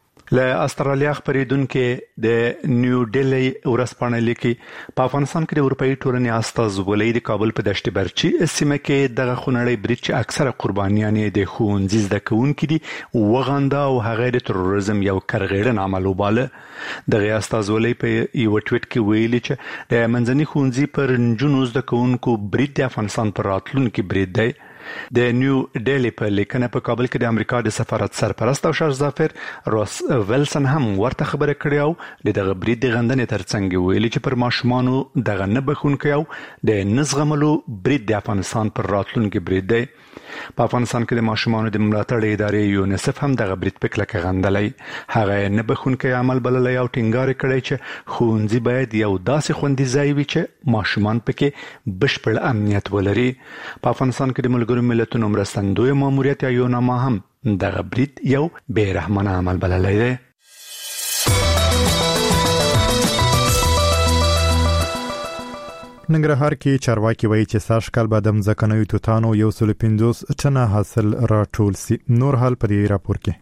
له استرالیا خبرېدونکي د نیو ډیلی ورځپاڼه لیکي په افغانستان کې د اروپایي ټولنې استازولۍ د کابل په دشت برچي سیمه کې دغه خونړی برید چې اکثره قربانیان یې د ښوونځي زده کوونکي دي وغنده او هغه د تروریزم یو کرغېړن عمل وباله. دغه استازولۍ په یو ټویټ کې ویلي چې د منځني ښوونځي پر نجونو زده کوونکو برید د افغانستان پر راتلونکي برید دی. د نیو ډیلی په لیکنه په کابل کې د امریکا د سفارت سرپرست او شهزادفر روس ویلسن هم ورته خبره کړې او د دغه برید د غندنې ترڅنګ ویلي چې پر ماشومانو دغه نه بخښونکی او د نه زغملو برید د افغانستان پر راتلونکي برید دی. په افغانستان کې د ماشومانو د ملاتړ ادارې یونیسف هم دغه برید په کلکه غندلی. هغه نه بخښونکی عمل بللی او ټینګار کړی چې ښوونځي باید یو داسې خوندي ځای وي چې ماشومان پکې بشپړ امنیت ولري. په افغانستان کې د ملګرو ملتونو مرستندوی ماموریت یا یوناما هم دغه برید یو بې رحمانه عمل بللی دی. ننګرهار کې چارواکي وایي چې سږ کال به د مځکنیو توتانو یو سل پنځوس ټنه حاصل راټول سي. نور حال په دې راپور کې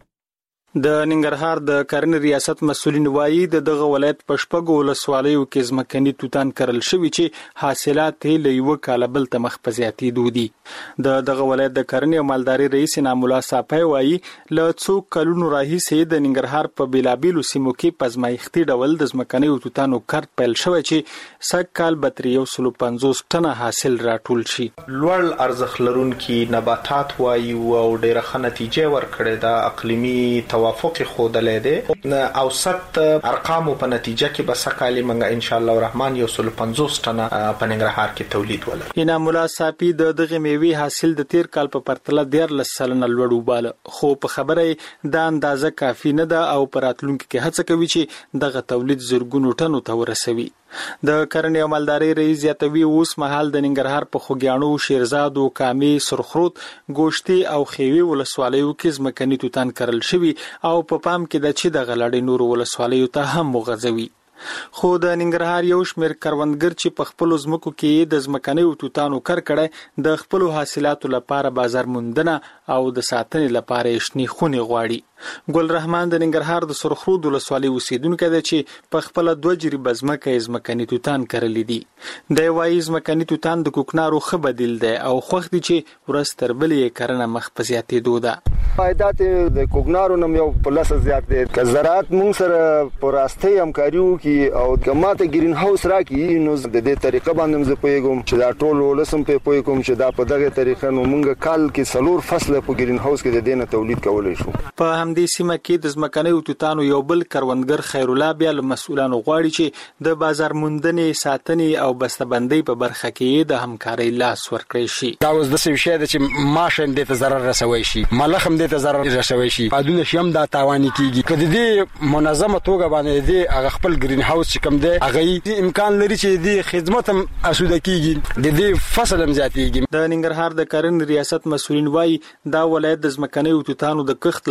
د ننګرهار د کرنې ریاست مسؤلین وایي د دغه ولایت په شپږو ولسوالیو کې ځمکني توتان کرل شوي چې حاصلات یې له یوه کاله بل ته مخ په زیاتېدو دي. د دغه ولایت د کرنې او مالدارۍ رئیس انعام الله صافی وایي له څو کلونو راهیسې د ننګرهار په بیلابیلو سیمو کې په ازمایښتي ډول د ځمکنیو توتانو کرت پیل شوی چې سږ کال به تر یو سل پنځوس ټنه حاصل راټول شي. لوړ ارزښت لرونکي نباتات وایي او ډېره ښه نتیجه ورکړې ده. اقلیمي توافق خودلې ده. اوسط ارقام په نتیجه کې به سکالي منګه ان شاء الله الرحمن یو سل پنځوس ټنه په ننګرهار کې تولید ولري. انعام الله صافی د دغه میوي حاصل د تیر کال په پرتله ډیر سلنه لوړ وباله، خو په خبره دا اندازه کافي نه ده او پر راتلونکي کې هڅه کوي چې دغه تولید زرګونو ټنو ته ورسوي. د کرنې او مالدارۍ رئیس زیاتوي اوس مهال د ننګرهار په خوږیاڼو، شیرزاد او کامې، سرخروت، ګوشتي او خیوي ولسوالیو کې ځمکني توتان کرل شوي او په پام کې د چې د غلړې نور ولسوالیو ته هم مغځوي. خو د ننګرهار یو شمېر کروندګر چې په خپلو ځمکو کې د ځمکنیو توتانو کر کړی د خپلو حاصلاتو لپاره بازار موندنه او د ساتنې لپاره یې شنې خونې غواړي. ګل رحمان د ننګرهار د سرخرود ولسوالۍ اوسیدونکی دی چې په خپله دوه جریبه ځمکه یې ځمکني توتان کرلي دي. دی وایي ځمکني توتان د کوکنارو ښه بدیل دی او خوښ دي چې ورځ تر بلې یې کرنه مخ په زیاتېدو ده. عایدات د کوکنارو نم یو په لسه زیات دی. که زراعت مونږ سره په راستۍ همکاري وکړي او که ماته ګرین هاوس راکړي نو د دې طریقه باندې زه پوهېږم چې دا ټول ولس هم پرې پوه کوم چې دا په دغه طریقه نو مونږ کال کې څلور فصله په ګرین هاوس کې د دې نه تولید کولی شو. په همدې سیمه کې د ځمکنیو توتانو یو بل کروندګر خیرالله بیا له مسؤلانو غواړي چې د بازار موندنې، ساتنې او بسته‌بندۍ په برخه کې د همکارۍ لاس ورکړی شي. دا اوس داسې شی ده چې ماش هم دې ته ضرر رسوی شي، ملخ هم دې ته ضرر رسوی شي، پادونه شي هم دا تاواني کېږي. که د دې منظمه توګه باندې دې هغه خپل ګرین هاوس چې کوم دی هغه امکان لري چې دې خدمت هم اسوده کېږي، د دې فصل هم زیاتېږي. د ننګرهار د کرنې ریاست مسؤلین وایي دا ولایت د ځمکنیو توتانو د کښت لپاره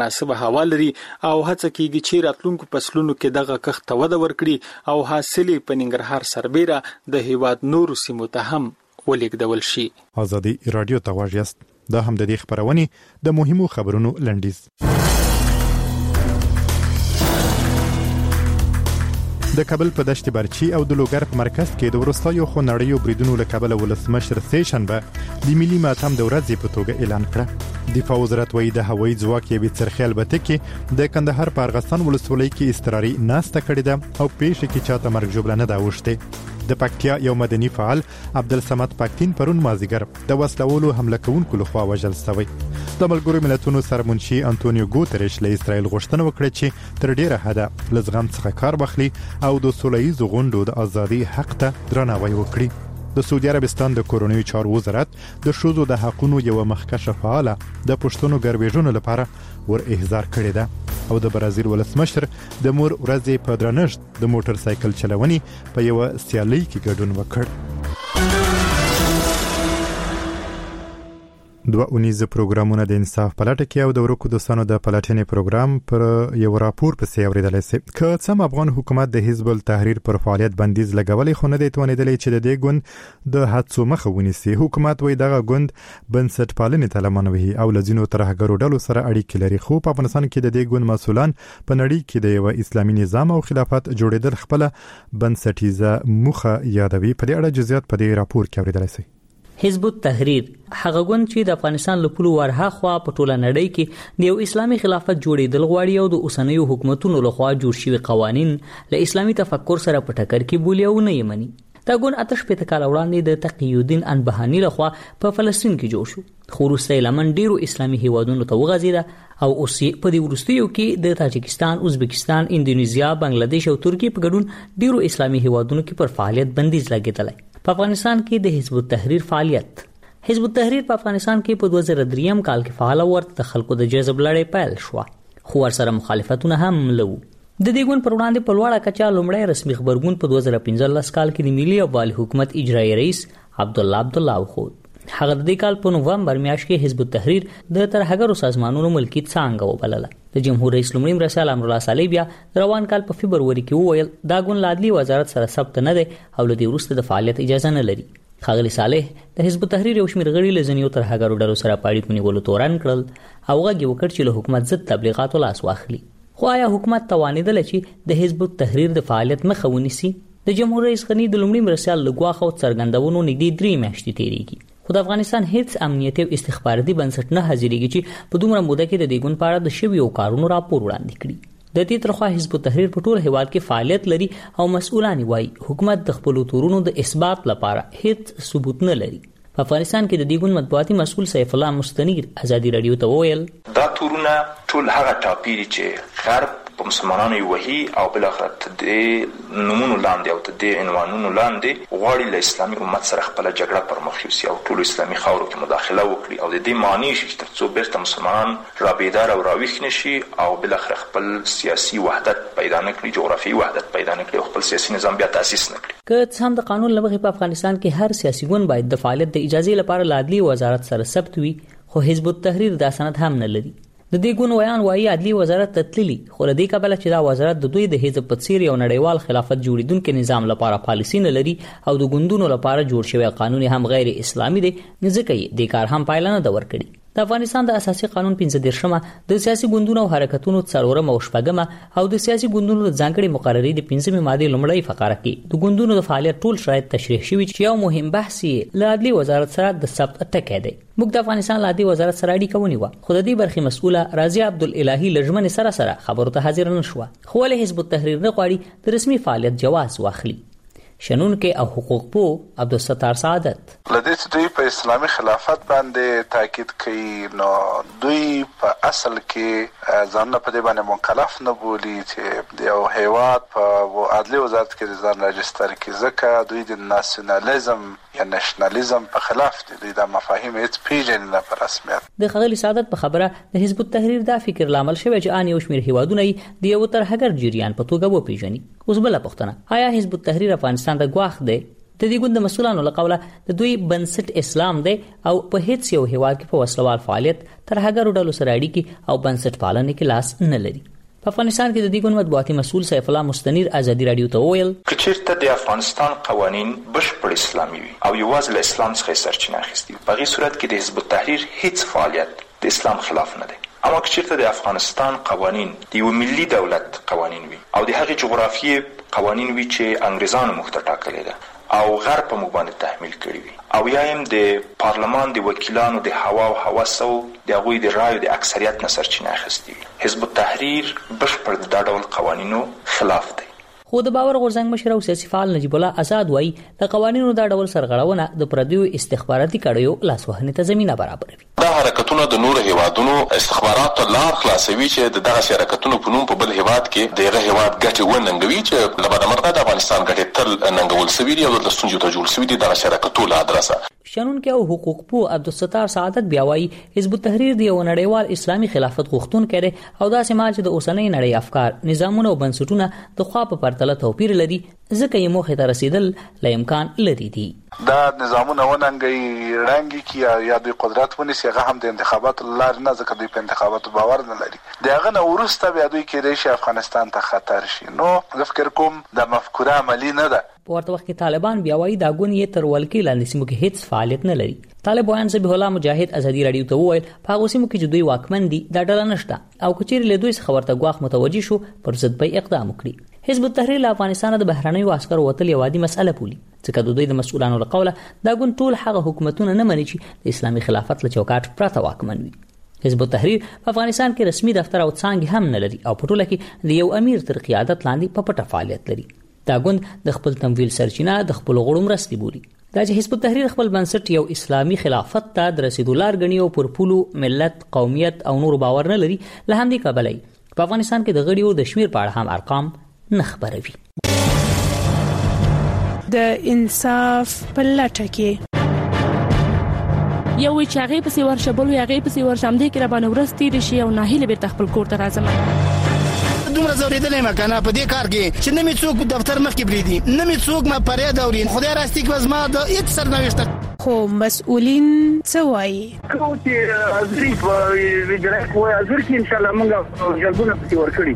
مناسبه هوا لري او هڅه کیږي چې راتلونکو فصلونو کې دغه کښت ته وده ورکړي او حاصل په ننګرهار سربېره د هیواد نورو سیمو ته هم ولېږدول شي. ازادي رادیو ته واجیاست. دا هم د دې خبرونه د مهمو خبرونو لنډیز. د کابل په دشت برچی او د لوګر په مرکز کې د ورستایو خونړیو بریدونو له کابل ولسمشر سیشنبه د ملي ماتم د ورځې په توګه اعلان کړ. دفاع وزارت وایي د هوایي ځواک یې بڅرخي البته کې د کندهار په ارغستان ولسوالۍ کې استراري ناسته کړې ده او پیښه کې چاته مرګ ژوبله نه دا وشته. د پکتیا یو مدني فعال عبدالصمد پکتین پرون مازیګر د وسلوالو حمله کوونکو لخوا وژل شوی. د ملګرو ملتونو سرمنشي انټونیو ګوتریش له اسرائیل غوښتنه وکړه چې تر ډیره حده لزغم څخه کار واخلي او د سولهییز غونډو د ازادي حق ته درناوی وکړي. د سعودي عربستان د کورونیو چارو وزارت د شوزو د حقونو یو مخکشه فعاله د پښتونو ګربېژونو لپاره ور احضار کړی ده او د برازیل ولسمشر د مور ورځې په درنښت د موټر سایکل چلونې په یو سیالي کې ګډون وکړ. دوه اونیز پروګرامونه د انصاف پلټه کې او د ورکو دوستانو د پلټنې پروګرام پر یو راپور پسې اوریدل شي. که څم افغان حکومت د حزب التحریر پر فعالیت بندیز لګولې خو نه دی توانېدلی چې د دې ګوند د حادثو مخه ونیسي. حکومت وایي دغه ګوند بنسټ پالنې ته لمن وهي او له ځینو ترهګرو ډلو سره اړیکې لري. خو په افغانستان کې د دې ګوند مسؤلان په نړۍ کې د یو اسلامي نظام او خلافت جوړېدل خپل بنسټیزه موخه یادوي. په دې اړه جزئیات په دې راپور کې اوریدل شي. حزب التحریر هغه ګوند چې د افغانستان له پلو ورها خوا په ټوله نړۍ کې د یو اسلامي خلافت جوړېدل غواړي او د اوسنیو حکومتونو لخوا جوړ شوي قوانین له اسلامي تفکر سره په ټکر کې بولي او نه یې مني. دا ګوند اتش په تکال وړاندې د تقی الدین انبهانی لخوا په فلسطین کې جوړ شو. خو وروسته لمن ډیرو اسلامي هیوادونو ته وغځیده او اوس په دې وروستیو کې د تاجکستان، ازبکستان، اندونیزیا، بنگلاديش او ترکیه په ګډون ډیرو اسلامي هیوادونو کې پر فعالیت بندیز لګیدلی. په افغانستان کې د حزب التحریر فعالیت حزب التحریر په افغانستان کې په دوه زره درې کال کې فعال ورته د خلکو د جذب لړۍ پیل شو خو ورسره مخالفتونه هم لو. د دې ګوند پر وړاندې په لوړه کچه لومړی رسمي خبرګون په دوه زره پنځلس کال کې د ملي عوالي حکومت اجرایي رئیس عبدالله عبدالله خود. هغه د دې کال په نوومبر میاشت کې حزب التحریر د ترهګرو سازمانونو ملکی څانګه وبلله. د جمهور رئیس لومړي مرستیال امرالله صالح بیا روان کال په فبروري کې وویل دا ګوند عدلي وزارت سره ثبت نه دی او له دې وروسته د فعالیت اجازه نه لري. ښاغلي صالح د حزب التحریر یو شمېر غړي له ځینو ترهګرو ډلو سره په اړیکو نیولو تورن کړل او غږ یې وکړ چې له حکومت ضد تبلیغاتو لاس واخلي. خو آیا حکومت توانېدل چې د حزب التحریر د فعالیت مخه ونیسي؟ د جمهور رئیس غنی د لومړي مرستیال له ګواښ او څرګندونو نږدې درې میاشتې تېرېږي. خو د افغانستان هیڅ امنیتي او استخباراتي بنسټ نه حاضرېږي چې په دومره موده کې د دې ګوند په اړه د شویو کارونو راپور وړاندې کړي. د دې ترخوا حزب التحریر په ټول هیواد کې فعالیت لري او مسؤلان وایي حکومت د خپل تورونو د اثبات لپاره هیڅ ثبوت نه لري. په افغانستان کې د دې ګوند مطبوعاتي مسؤل سیف الله مستنیر ازادي رادیو ته وویل دا تورونه ټول هغه ټاپیری چې غرب په مسلمانانو وهي او بل اخر ته د نمونو لاندې او ته د عنوانونو لاندې غواړي له اسلامي امت سره خپل جګړه پر مخ یوسي او ټول اسلامي خاورو کې مداخله وکړي او د دې معنی شي چې ترڅو بیرته مسلمانان رابیدار او راویښ نشي او بل اخر خپل سیاسي وحدت پیدا نکړي، جغرافیایي وحدت پیدا نکړي او خپل سیاسي نظام بیا تاسیس نکړي. که څه هم د قانون له مخې په افغانستان کې هر سیاسي ګوند باید د فعالیت د اجازه لپاره له عدلي وزارت سره ثبت وي، خو حزب التحریر دا سند هم نه لري. د دې ګوند ویان وایي عدلي وزارت تتللی خو له دې کبله چې دا وزارت د دوی د حزب په څیر یو نړیوال خلافت جوړیدونکو نظام لپاره پالیسی نه لري او د ګوندونو لپاره جوړ شوی قانون هم غیر اسلامي دی، ځکه یې د کار هم پایله نه ورکړي. د افغانستان د اساسي قانون پنځه دیرشمه د سیاسي ګوندونو او حرکتونو څلورم او شپږمه او د سیاسي ګوندونو د ځانګړي مقررې د پنځمې ماده لومړی فقره کې د ګوندونو د فعالیت ټول شرایط تشریح شوي چې یو مهم بحث یې له عدلي وزارت سره د ثبت ټکی دی. موږ د افغانستان له عدلي وزارت سره اړیکه ونیوه خو د دې برخې مسؤله رازیه عبدالالهی لژمنې سره سره خبرو ته حاضر نه شوه. خو ولې حزب التحریر نه غواړي د رسمي فعالیت جواز واخلي؟ شنونکو او حقوق پو عبدالستار سعادت لدې چې دوی په اسلامي خلافت باندې تاکید کوي نو دوی په اصل کې ځان په دې باندې مکلف نه بولي چې د یو هیواد په عدلي وزارت کې ځان راجستر کړي، ځکه دوی د ناسیونالیزم یا نشنالیزم په خلاف دي. دوی دا مفاهیم هیڅ پیژنې نه په رسمیت. د ښاغلي سعادت په خبره د حزب التحریر دا فکر لامل شوی چې ان یو شمېر هیوادونه د یو ترهګر جریان په توګه وپیژني. اوس بله پوښتنه، آیا حزب التحریر افغانستان ته ګواښ دی د دې ګوند مسؤلانو لقوله د دوی بنسټ اسلام دی او په هیڅ یو هیواد کې په وسلوال فعالیت تر هغه ډلو سره اړیکې او بنسټ پالنې کې لاس نه لري. په افغانستان کې د دې ګوند مطبوعاتي مسؤل سیف الله مستنیر ازادي رادیو ته وویل کچیرته د افغانستان قوانین بشپړ اسلامي وي او یوازې له اسلام څخه سرچینه اخیستي په هغې صورت کې د حزب التحریر هیڅ فعالیت د اسلام خلاف نه دی. اما کچیرته د افغانستان قوانین د یو ملي دولت قوانین وي او د هغې جغرافیې قوانین وي چې انګریزانو موږ ته ټاکلې ده او غرب په موږ باندې تحمیل کړي وي او یا هم د پارلمان د وکیلانو د هوا او هوس او د هغوی د رایو د اکثریت نه سرچینه اخیستي وي. حزب التحریر بشپړ د دا ډول قوانینو خلاف دی. خو د باور غورځنګ مشر او سیاسي فعال نجیب الله آزاد وایي د قوانینو دا ډول سرغړونه د پردیو استخباراتي کړیو لاسوهنې ته زمینه برابروي. دا حرکتونه د نور هیوادونو استخباراتو لار خلاصوي چې د دغه حرکتونو په نوم په بل هیواد کې دغه هیواد ګټه وننګوي چې لبد مرغه د افغانستان ګټه تل ننګول سوي دي او د ستونزو ته جوړ سوي دي دغه حرکتونو له ادرسه. شنونکو او حقوق پو عبدالستار سعادت بیا وایي حزب التحریر د یو نړیوال اسلامي خلافت غوښتونکی دی او داسې مال چې د اوسنۍ نړۍ افکار نظامونه او بنسټونه د خوا په پرتله توپیر لري ځکه یې موخې ته رسیدل له امکان لري دي. دا نظامونه وننګي رنګي کی یا د قدرت ونیسي هغه هم د انتخاباتو لار نه ځکه دوی په انتخاباتو باور نه لري. دغه نه ورسته بیا دوی کېدای شي افغانستان ته خطر شي. نو زه فکر کوم د مفکوره عملی نه ده. په ورته وخت کې طالبان بیا وایي دا ګوند یې تر ولکې لاندې سیمو کې هیڅ فعالیت نه لري. طالب وایي ذبیح الله مجاهد ازادي رادیو ته وویل په هغو سیمو کې چې دوی واکمن دي دا ډله نشته او که چیرې له دوی څخه ورته ګواښ متوجه شو پر ضد به اقدام وکړي. حزب التحریر له افغانستانه د بهرنیو عسکرو وتل یوه عادي مسأله بولي ځکه د دوی د مسؤلانو له قوله دا ګوند ټول هغه حکومتونه نه مني چې د اسلامي خلافت له چوکاټ پرته واکمن وي. حزب التحریر په افغانستان کې رسمي دفتر او څانګې هم نه لري او په ټوله کې د یو امیر تر قیادت لاندې په پټه فعالیت لري. دا ګوند د خپل تمویل سرچینه د خپل غړو مرستې بولي. دا چې حزب التحریر خپل بنسټ یو اسلامي خلافت ته د رسیدو لار ګڼي او پر پولو ملت قومیت او نور باور نه لري له همدې کبله په افغانستان کې د غړیو د شمیر په اړه هم ارقام نه خبروي. د انصاف په لټه کې یو وی چې هغه پسې ورشه بل هغه پسې ورشه هم دې کې را باندې ورستې شي او ناهیله بیرته خپل کور ته راځم. دومره زوریدلې مکنه په دې کار کې چې نه می څوک دفتر مخ کې بریدي نه می څوک ما پرې دورین خدای راستي کې وزما د هیڅ سرنوشت خو مسؤلین څه وایي کوم چې ازري په ویډرا کوه ازر کې ان شاء الله موږ جلبونه پتی ورکړي.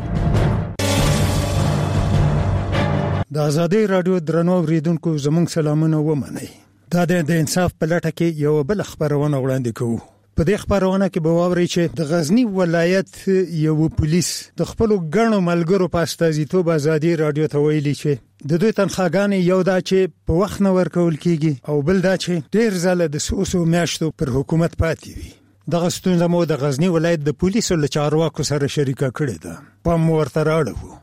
د ازادي رادیو درنو ریدونکو زموږ سلامونه ومنئ. دا د انصاف په لټه کې یو بل خبرونه وړاندې کوو. په دې خبرونه کې به واورئ چې د غزنی ولایت یو پولیس د خپل ګڼو ملګرو په استازیتوب ازادي رادیو ته ویلي چې د دوی تنخواګانې یو دا چې په وخت نه ورکول کیږي او بل دا چې ډیر ځله د سوسو میاشتو پر حکومت پاتې وي. دغه ستونزه مو د غزنی ولایت د پولیسو له چارواکو سره شریکه کړې ده. پام ورته راوړو.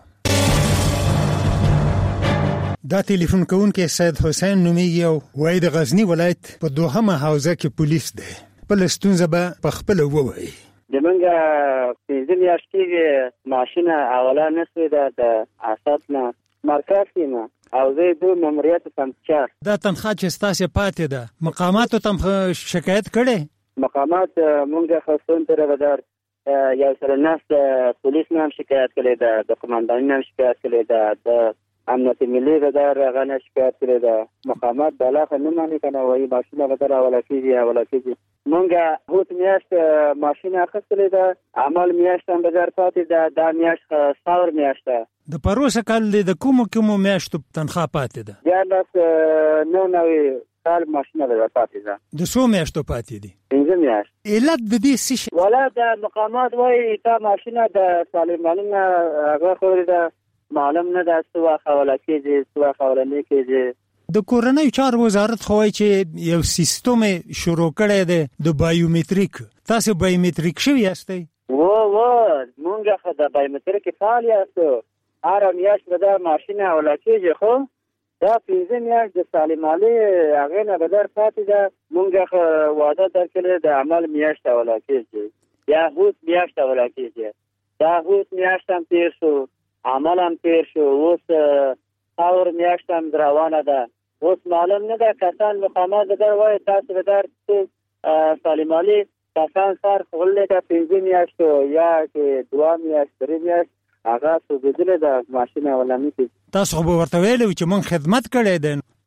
دا ټلیفون کوونکی سید حسین نومیږي او وایي د غزنی ولایت په دوهمه حوزه کې پولیس دی. بل ستونزه به په خپل ووایي. زمونږ پنځه میاشتې کې ماشینه اوله نسوې ده د اساس نه مرکز نه او زه د ماموریت پنځچار. دا تنخوا چې ستاسو پاتې ده مقاماتو تم شکایت کړي؟ مقامات مونږ خاصون تر ودار یو سره ناس پولیس نه شکایت کړي ده د قومندان نه شکایت کړي ده د امنیت ملي ودار غنه شکایت کړي ده. مقامات بلاغه نه مانی کنه وایي ماشینه ودار اوله کیږي اوله کیږي. مونږه هوت میاشت ماشینه اخیستلې ده عمل میاشت هم بازار پاتې ده دا میاشت څاور میاشت ده. د پروسه کال د کومو کومو میاشتو تنخواه پاتې ده؟ یا لاس نو نوې کال ماشینه بازار پاتې ده. د څو میاشتو پاتې دي؟ پنځه میاشت. علت د دې څه شي؟ ولا د مقامات وایي تا ماشینه د سالمانونه هغه خوري ده معلوم نه ده څه واخه ولا کېږي څه واخه ولا نه کېږي. د کورنۍ چارو وزارت خو وايي چې یو سیستم شروع کړی دی د بایومټریک. تاسو بایومټریک شوی یاستئ؟ و و مونږه خو د بایومټریک فعال یاستو. هر میاشت به دا ماشینه ولا کېږي خو دا پنځه میاشت د سالمالي هغه نه بدر پاتې ده. مونږه خو وعده درکړې د عمل میاشت ولا کېږي یا هوت میاشت ولا کېږي. دا هوت میاشت هم تیر شو عمل هم تیر شو اوس څاور میاشت هم روانه ده. اوس معلوم نه ده کسان مقامات در وایي تاسو به در سالمالي کسان سر خولې ده پنځه میاشتو یا کې دوه میاشت درې میاشت هغه سوځېدلې ده ماشینه ولا نه کېږي. تاسو خو به ورته ویلي چې موږ خدمت کړی دی.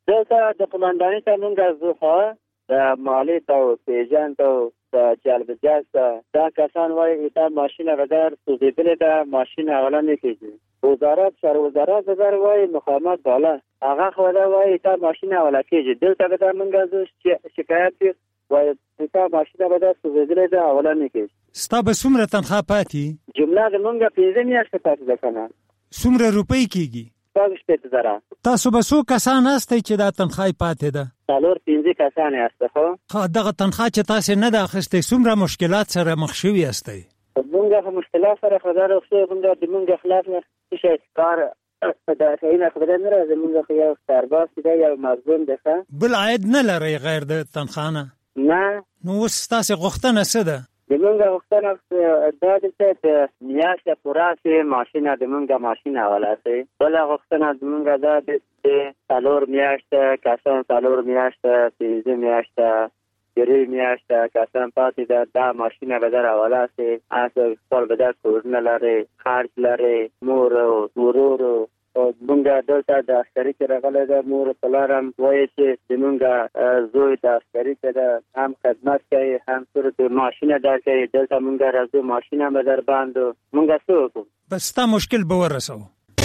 دلته د قومندانۍ ته مونږ زوخه د مالی ته پیژن ته د جلبجاز دا کسان وایي تا ماشین غدار سوزیدلې ده ماشین اولا نه کیږي وزارت سر وزارت در وایي مقامات بالا هغه خو دا وایي تا ماشین اولا کیږي دلته به مونږ زو شکایت وایي تا ماشین غدار سوزیدلې ده اولا نه کیږي ستا به څومره تنخواه پاتې جمله د مونږ پنځه میاشتې پاتې ده کنه څومره روپۍ کیږي شپږ زره تاسو به څو کسان هستئ چې دا تنخواه پاتې ده څلور پنځه کسان یاست خو خو دغه تنخواه چې تاسو نه ده اخیستئ څومره مشکلات سره مخ شوي یاستئ مونږ هم مشکلات سره خبر اوسه مونږ د مونږ خلاف نه څه کار دا څنګه خبره نه راځي مونږ یو سرباز دی یو مظلوم دی بل عاید نه لري غیر د تنخواه نه نه نو اوس تاسو غوښتنه څه ده د مونږ غوښتنه دا د چې میاشته پورا سي ماشينه د مونږه ماشينه ولاته بل غوښتنه د مونږه دا د څلور میاشته کسان څلور میاشته پنځه میاشته درې میاشته کسان پاتې ده دا ماشينه به در ولاته اساس خپل به در کورنه لري خرج لري مور او ورور مونږه دلته د عسکري کې راغله د مور پلارم وایي چې د مونږه زوی د عسکري کې ده هم خدمت کوي هم صورت ماشینه در کوي دلته مونږه راځو ماشینه به در باندې مونږه څه وکړو بس تا مشکل به ورسو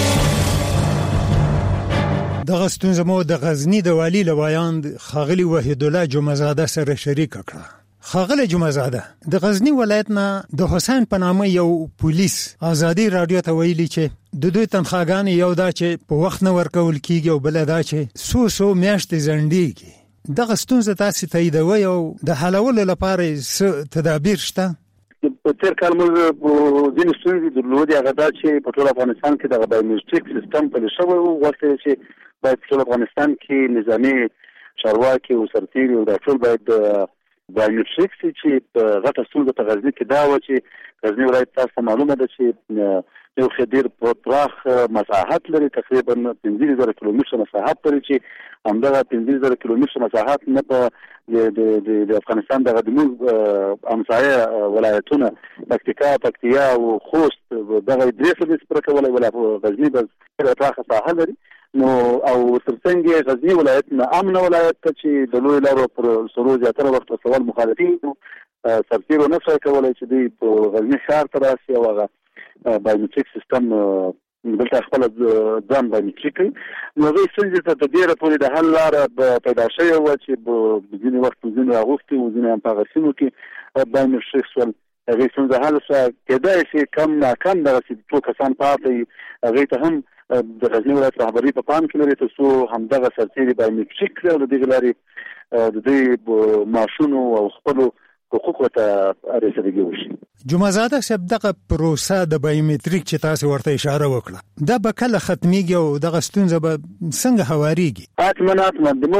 دغه ستونزه مو د غزنی د والی لوایاند خاغلی وحید الله جمعزاده سره شریک کړه خاغلی جمعزاده د غزنی ولایت نه د حسین په نامه یو پولیس ازادي رادیو ته ویلي چې د دوی تنخواګان یو دا چې په وخت نه ورکول کیږي او بل دا چې سو سو میاشتې ځنډيږي دغه ستونزه تاسو تاییدوي او د حلولو لپاره څه تدابیر شته په تیر کال موږ د ستونزې درلودې هغه دا چې په ټول افغانستان کې د بایومټریک سیستم په لشبو ورته چې باید ټول افغانستان کې نظامی چارواکي او سرتیري او د ټول باید بایومټریک چې غټه ستونزه په غزنی کې دا و چې غزنی ولایت تاسو معلومه ده چې یو خدیر پراخ مساحت لري تقریبا پنځه زره کیلومتره مساحت لري چې همدغه پنځه زره کیلومتره مساحت نه په د د افغانستان د غدمو امسایه ولایتونه پکتیکا پکتیا او خوست دغه درې سلسله پرکولای ولا غزنی به پراخه ساحه لري نو او ترڅنګ غزنی ولایت نه امن ولایت چې د لوی لارو پر سرو زیاتره وخت سوال مخالفین سرتیرو نه څه کولای چې دی په غزنی ښار ته راشي او هغه بایومټریک سیستم دلته خپل ځان بایومټریک نو زه څنګه ته د ډیره پوری د حل لار پیدا شوی و چې په ځینې وخت ځینې اغوستي او ځینې هم په غسینو کې بایومټریک سول هغه څنګه حل شو کېدای شي کم نه کم دغه څه کسان پاتې هغه ته هم د غزنی ولایت رهبری په پام کې لري ته سو همدغه سرتیري بایومټریک کړل د غلاري د دې ماشونو او خپل حقوق ته رسیدګي وشي جمعزاده صاحب دغه پروسه د بایومټریک چې تاسو ورته اشاره وکړه دا به کله ختميږي او دغه ستونزه به څنګه هواريږي اتمنه اتمنه د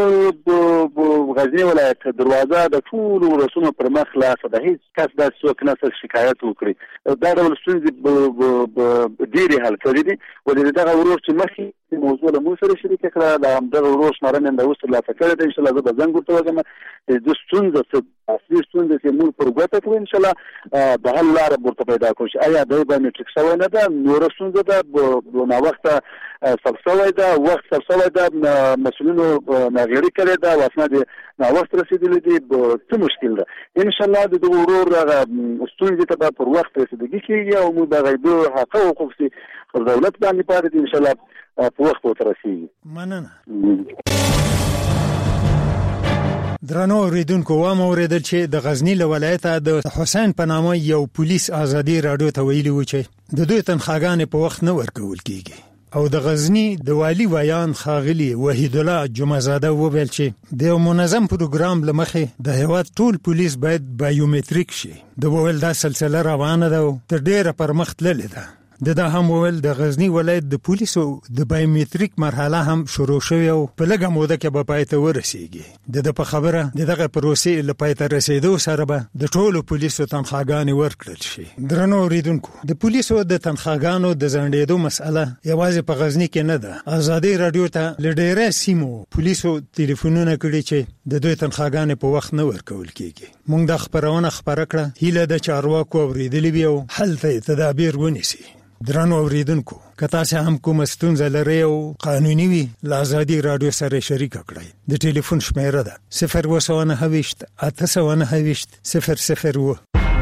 مو غزنی ولایت دروازه د ټول ورسونو پر مخ خلاصه ده هیڅ کس د څوک نه شکایت وکړي دا ډول ستونزې ډېری حل کړې دي ولې دغه ورور چې مخکې موضوع له مو سره شریک کړه دا دغه ورور شمارنه د اوس لا فکر ته ان شاء الله زه به زنګ ورته وګم د ستونزه څه اصلي ستونزه چې موږ پر ګوته کوو ان شاء الله د حل لار ورته پیدا کوو آیا د بایومټریک سوي نه ده نور ستونزه ده نو وخت سبسوي ده وخت سبسوي ده مسؤلینو ناغيري کړي ده واسنه دي نو وخت رسیدلې دي څه مشکل ده ان شاء الله د ورور ستونزه ته پر وخت رسیدګي کیږي او موږ د غیبو حق او حقوق سي دولت باندې پاره دي ان شاء الله په وخت وترسي مننه درنو اوریدونکو و مو اوریدل چې د غزنی ولایت د حسین په نامه یو پولیس ازادي رادیو ته ویلي و چې د دوی تنخواګان په وخت نه ورکول کیږي او د غزنی د والی ویان خاغلی وحید الله جمعزاده وویل چې د منظم پروګرام لمخې د هیواد ټول پولیس باید بایومټریک شي د وویل دا سلسله روانه ده او تر ډیره پرمخ تللې ده د دا هم ویل د غزنی ولایت د پولیسو د بایومټریک مرحله هم شروع شوه او په لږه موده کې به پای ته ورسیږي د په خبره دغه پروسې له پای ته رسیدو سره به د ټولو پولیسو تنخواګانې ورکړل شي درنو اوریدونکو د پولیسو د تنخواګانو د ځنډېدو مسأله یوازې په غزنی کې نه ده ازادي رادیو ته لډېره سیمو پولیسو ټلیفونونه کړي چې د دوی تنخواګانې په وخت نه ورکول کیږي موږ د خبرونه خبره کړه هیله د چارواکو اوریدلې وي او حل ته تدابیر ونیسي درنو اوریدونکو که تاسو هم کوم ستونزه لرئ او قانوني وي لازادي رادیو سره شریک کړئ. د ټلیفون شمیره ده صفر وسو نه هويشت اته سو نه هويشت صفر صفر و.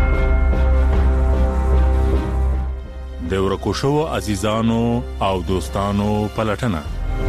د ورکو شو عزیزانو او دوستانو پلټنه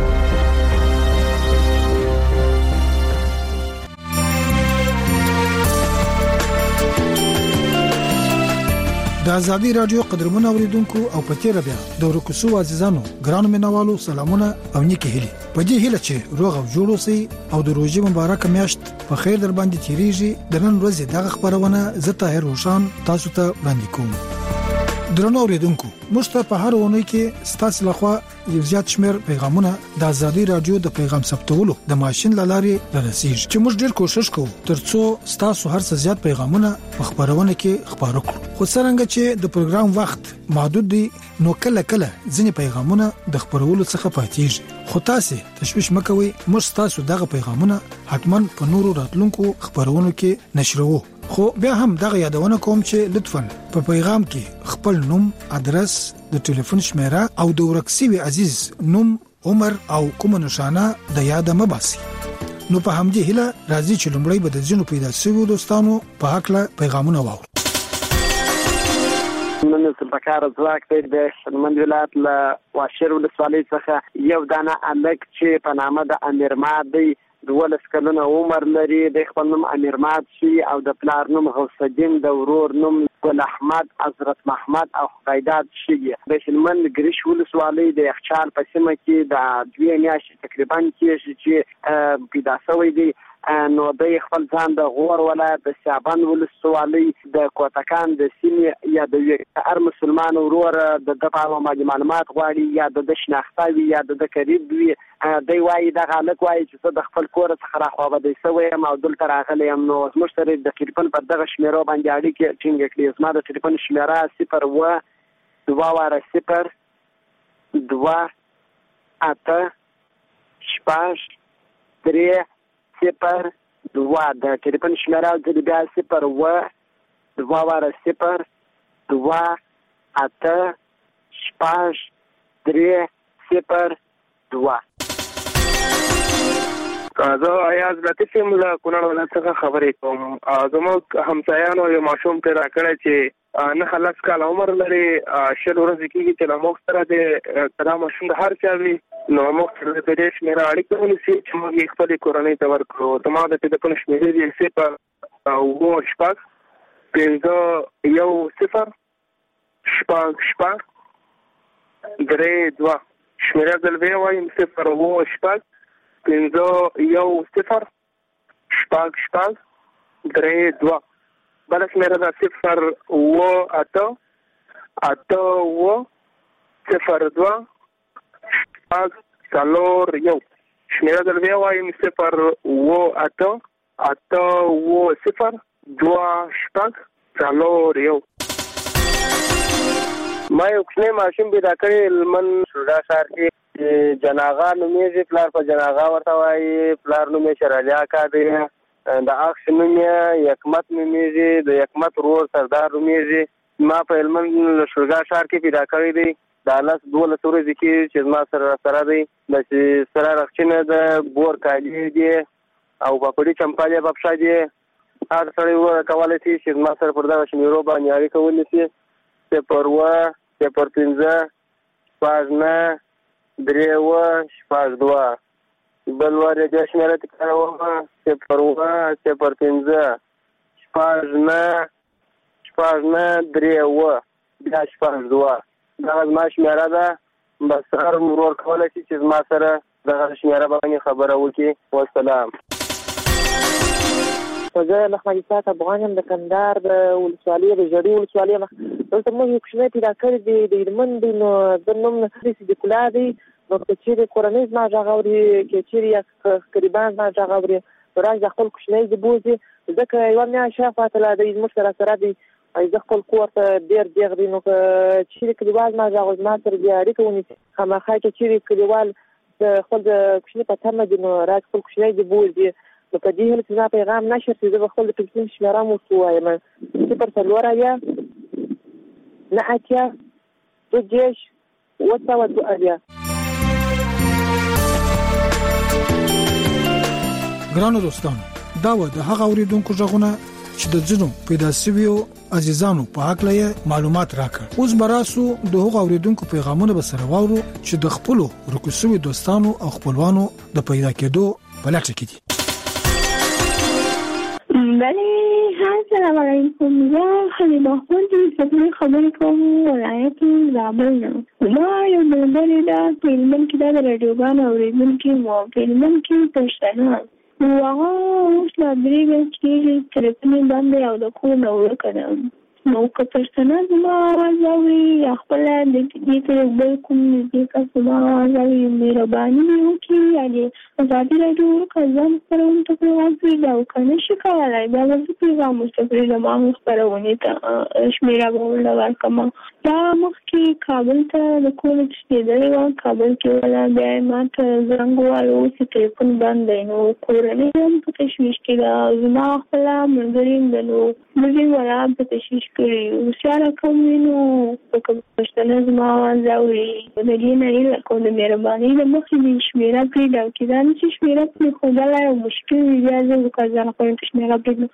د ازادي رادیو قدرمن اوریدونکو او پتیره بیا د ورکو شو عزیزانو ګرانو مینوالو سلامونه او نیکی هلي په دې هله چې روغ او جوړ اوسئ او د روزي مبارک میاشت په خیر در باندې تیریږي. د نن ورځې دغه خبرونه زه طاهر روشان تاسو ته وړاندې کوم. درنو اوریدونکو موږ ته په هر ونه کې ستاسو لخوا یو زیات شمیر پیغامونه د ازادي رادیو د پیغام ثبتولو د ماشين لاري رسیږي چې موږ ډیر کوشش کوو ترڅو ستاسو هر څه زیات پیغامونه په خبرونه کې خبرو کړو. خو څنګه چې د پروګرام وخت محدود دی نو کله کله ځینې پیغامونه د خبرولو څخه پاتېږي. خو تاسو تشویش مکوئ، موږ تاسو دغه پیغامونه حتمان په نورو راتلونکو خبرونو کې نشروو. خو بیا هم دغه یادونه کوم چې لطفاً په پیغام کې خپل نوم، ادرس، د ټلیفون شمیره او د ورکسي عزیز نوم، عمر او کوم نشانه د یاد مباسي. نو په همدې هله راځي چې لومړی به د ځینو پیدا شویو دوستانو په حق له پیغامونه واورو. من سلطکار ځواک د هلمند ولایت له واشر ولسوالۍ څخه یو دانه الک چې په نامه د امیرماد دی، دولس کلونه عمر لري، د خپل نوم امیرماد شي او د پلار نوم غوث الدین، د ورور نوم ګل احمد، حضرت محمد او خدایداد شي. د هلمند ګریش ولسوالۍ د یخچال په سیمه کې د دوه میاشتې تقریبا کېږي چې پیدا شوی دی. نو د خپل ځان د غور ولایت د شعبان ولسوالۍ د کوتکان د سیمې یا د هر مسلمان ورور د دغه معلومات غواړي یا د شناختاوي یا د قریب وي. دی وايي د غالک وايي چې د خپل کور څخه راخوابه دی سوی او دلته راغلی یم. نو زموږ سره د تلیفون پر دغه شمیرو باندې اړیکې ټینګ کړي. زما د تلیفون شمیره صفر و دوه واره صفر دوه اته شپږ درې صفر دوه. د تلیفون شمیره د بیا صفر و دوه واره صفر دوه اته شپږ درې صفر دوه. زه ایاز لطیف یم له کونړ ولایت څخه خبرې کوم. زموږ همسایانو یو ماشوم پرې راکړی چې نه خلص کاله عمر لري، شل ورځې کېږي چې له موږ سره د دا ماشوم د هر چا وي. نو موږ سره د دې شمېره اړیکه ونیسي چې موږ یې خپلې کورنۍ ته ورکړو. زما د ټلیفون شمېرې دي صفر اووه شپږ پنځه یو صفر شپږ شپږ درې دوه. شمېره بل بیا وایم صفر اووه شپږ پنځه یو صفر شپږ شپږ درې دوه. بله شمېره ده صفر اووه اته اته اووه صفر دوه شپږ څلور یو. شمېره بل بیا وایم صفر اووه اته اته اووه صفر دوه شپږ څلور یو. ما یو کوچنی ماشوم پیدا کړی هلمند شوډا ښار کې، جناغا نومیږي، پلار په جناغا ورته وایي، پلار نوم یې شرعلي اکا دی. د اخش نوم یې یکمت نومیږي، د یکمت ورور سردار نومیږي. ما په هلمند شوډا ښار کې پیدا کړی دی. د لس دولس ورځې کې چې زما سره سره دی، د چې سره رخچینه ده، بور کالي دي او پپړي چمپل یې په پښه دي. هر سړی کولی شي چې زما سره پر دغه شمیرو باندې اړیکه ونیسي. صفر اووه صفر پنځه شپږ نه درې اووه شپږ دوه. بل وار یې بیا شمېره تکراروم صفر اووه صفر پنځه شپږ نه شپږ نه درې اووه بیا شپږ دوه. دغه زما شمېره ده. بس هر ورور کولی شي چې زما سره دغه شمېره باندې خبره وکړي. والسلام. زه له خالصات افغان یم، د کندهار د ولسوالۍ د ژړۍ ولسوالۍ یم. دلته موږ یو کوچنی پیدا کړی دی د هلمند دی. نو د نوم صدیق الله دی. نو که چېرې کورنۍ زما غږ اوري، که چېرې یا قریبان زما غږ اوري، نو راشي د خپل کوچنی دې بوځي. ځکه یوه میاشت شاوخوا ته دی زموږ سره سره دی. زه خپل کور ته ډېر دیغ دی. نو که چېرې کلیوال زما غږ زما سره بیا اړیکه ونیسي، خامخا که چېرې کلیوال خپل د کوچني په تمه دي، نو راشي خپل کوچنی دې بوځي. نو په دې هیله چې زما پیغام نشر شي، زه به خپل د ټلیفون شمېره هم ورته ووایم صفر څلور اویا نه اتیا دو جيش وسوى دؤليا. ګرانو دوستانو، دا و د هغه اوریدونکو ژغونه چې د ځینو پیدا شویو عزیزانو په حق لې معلومات راکړ. اوس براسو د هغه اوریدونکو پیغامونه به سره واورو چې د خپلو رکوسوي دوستانو او خپلوانو د پیدا کېدو په لټه کې دي. بله، السلام علیکم. زه خلیبه خوندي سپری خبرې کوم ولایت زابل نه. ما یو ملګری ده په هلمند کې، دا د راډیوګانو اورېدونکي مو په هلمند کې پښتانه نو هغه اوس لا درې ورځې کېږي تلیفون یې بند دی او د کور نه ورکه ده. نو که پښتانه زما اواز اوري یا خپله د دې ته بل کوم نږدې کس زما اواز اوري، مهرباني مې وکړي یعنې ازادي راډیو ځان خپرونې ته پیغام پرېږدي او که نه شي کولی بیا به زه پیغام ورته پرېږدم هغې خپرونې ته شمېره به ورله ورکړم. دا مخکې کابل ته د کور نه تښتېدلې وه، کابل کې وله، بیا یې ما ته زنګ ووهلو، اوس یې تلیفون بند دی. نو کورنۍ هم په تشویش کې ده، زما خپله ملګري هم ده، نو موږ یې ولا په تشویش کړي. هوښیاره کوم وي نو که پښتانه زما اواز اوري د دې نه هیله کوم د مهربانۍ له مخې دې شمېره پرېږدي او کېدای نه شي شمېره پرېښودلی او مشکل وي بیا زه که ځان خپلې ته شمېره پرېږدم.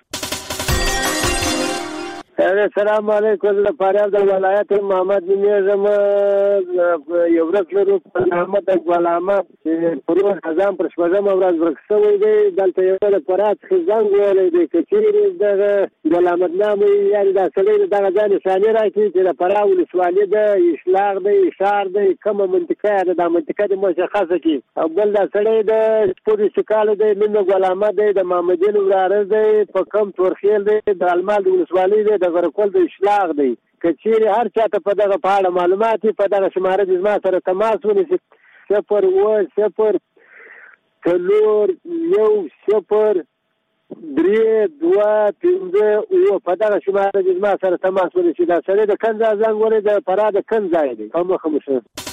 السلام علیکم. زه فاریاب د ولایت محمد نومیږم. یو ورځ لرو په محمد اقبال احمد چې پروژ خزان پر شپږمه ورځ ورک شوی دی. دلته یو د فرات څخه زنګ ویلی دی که چېرې دغه ګل احمد نامې یعنې دا سړی د دغه ځای نښانې راکړي چې د فراه ولسوالي ده، اشلاق دی، ښار دی، کومه منطقه ده، دا منطقه دې مشخصه کړي. او بل دا سړی د شپږ کاله دی، نوم یې ګل احمد دی، د محمدین وراره دی، په کم تورخیل دی، د المال د ولسوالي دی، د غرکول د اشلاق دی. که چیرې هر چاته په دغه په اړه معلومات وي په دغه شماره دې زما سره تماس ونیسي. صفر اوه صفر څلور یو صفر درې دوه پنځه اوه په دغه شماره دې زما سره تماس ونیسي. دا سړی د کوم ځای زنګ وهلی د فراه د کوم ځای دی؟ په مخه مو شه.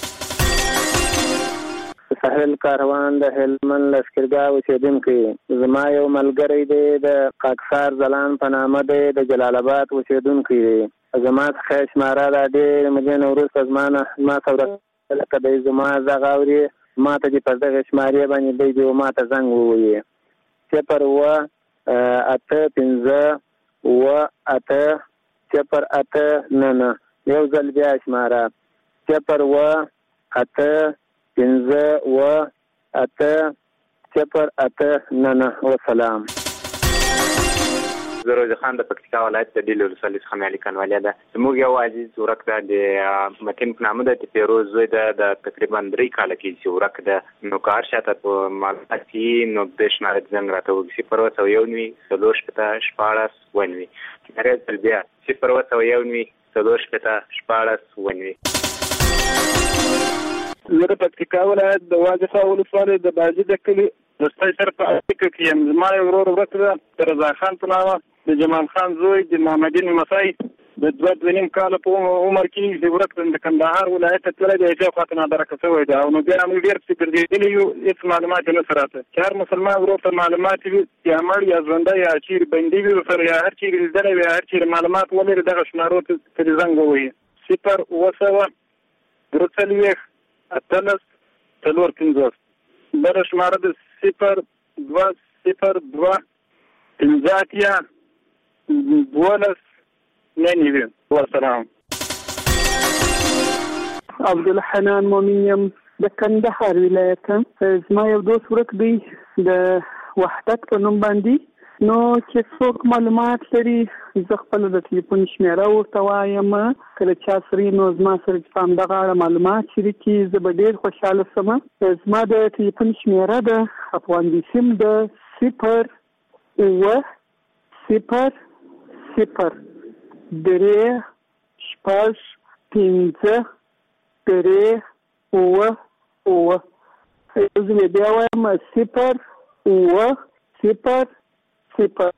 ساحل کاروان د هلمند لښکرګاه اوسېدونکی. زما یو ملګری دی د خاکسار ځلان په نامه دی، د جلال آباد اوسېدونکی دی. زما څخه شماره دا ډېر مودې نه وروسته زما نه زما ته ورکه دی، زما غږ اوري، ما ته دې پر دغه شمارې باندې دی دې ما ته زنګ ووایي. صفر اوه اته پنځه اوه اته صفر اته نه نه. یو ځل بیا شماره صفر اوه اته پنځه اوه اته صفر اته نه نه. وسلام. زه روزي خان د پکتیکا ولایت د ډیل ولسوالۍ څخه مې لیکن ولیا ده. زموږ یو عزیز ورک ده د متین په نامه ده، د پیروز زوی ده، د تقریبا درې کاله کې چې ورک ده. نو که هر چاته په معلومات کې نو د شماره زنګ راته وکړي صفر اوه سوه یو نوي څلور شپېته شپاړس اووه نوي. نړۍ ځل بیا صفر اوه سوه یو نوي څلور شپېته شپاړس اووه نوي. زه د پکتیکا ولایت د واجفه ولسوالۍ د باجي د کلي د سپی سر په اړیکه کې یم. زما یو ورور ورک ده د رضا خان په نامه، د جمال خان زوی، د محمدین مسای، د دوه دوه نیم کاله په عمر کې چې ورک ده د کندهار ولایت ته تللی دی، هغې خواته نادرکه شوی دی. او نو بیا موږ ډېر پسې ګرځېدلي یو، هېڅ معلومات یې نشته راته. چې هر مسلمان ورور ته معلومات وي، یا مړ یا ژوندی یا چېرې بندي وي ورسره، یا هر چېرې لیدلی وي، یا هر چېرې معلومات ولري، دغه شمارو ته ترې زنګ ووهي. صفر اوه سوه درې څلوېښت اتلس څلور پنځوس. بله شماره د صفر دوه صفر دوه پنځه اتیا دولس نه نوي. وسلام. عبدالحنان مومن یم د کندهار ولایت. زما یو دوست ورک دی د وحدت په نوم باندې. نو چې څوک معلومات لري زه خپل د ټلیفون شمیره ورته وایم، کله چا سره نو زما سره چې په همدغه اړه معلومات شریکي زه به ډېر خوشحاله شم. زما د ټلیفون شمیره د افغان سیم د صفر اوه صفر صفر درې شپږ پنځه درې اوه اوه. زه بیا وایم صفر اوه صفر صفر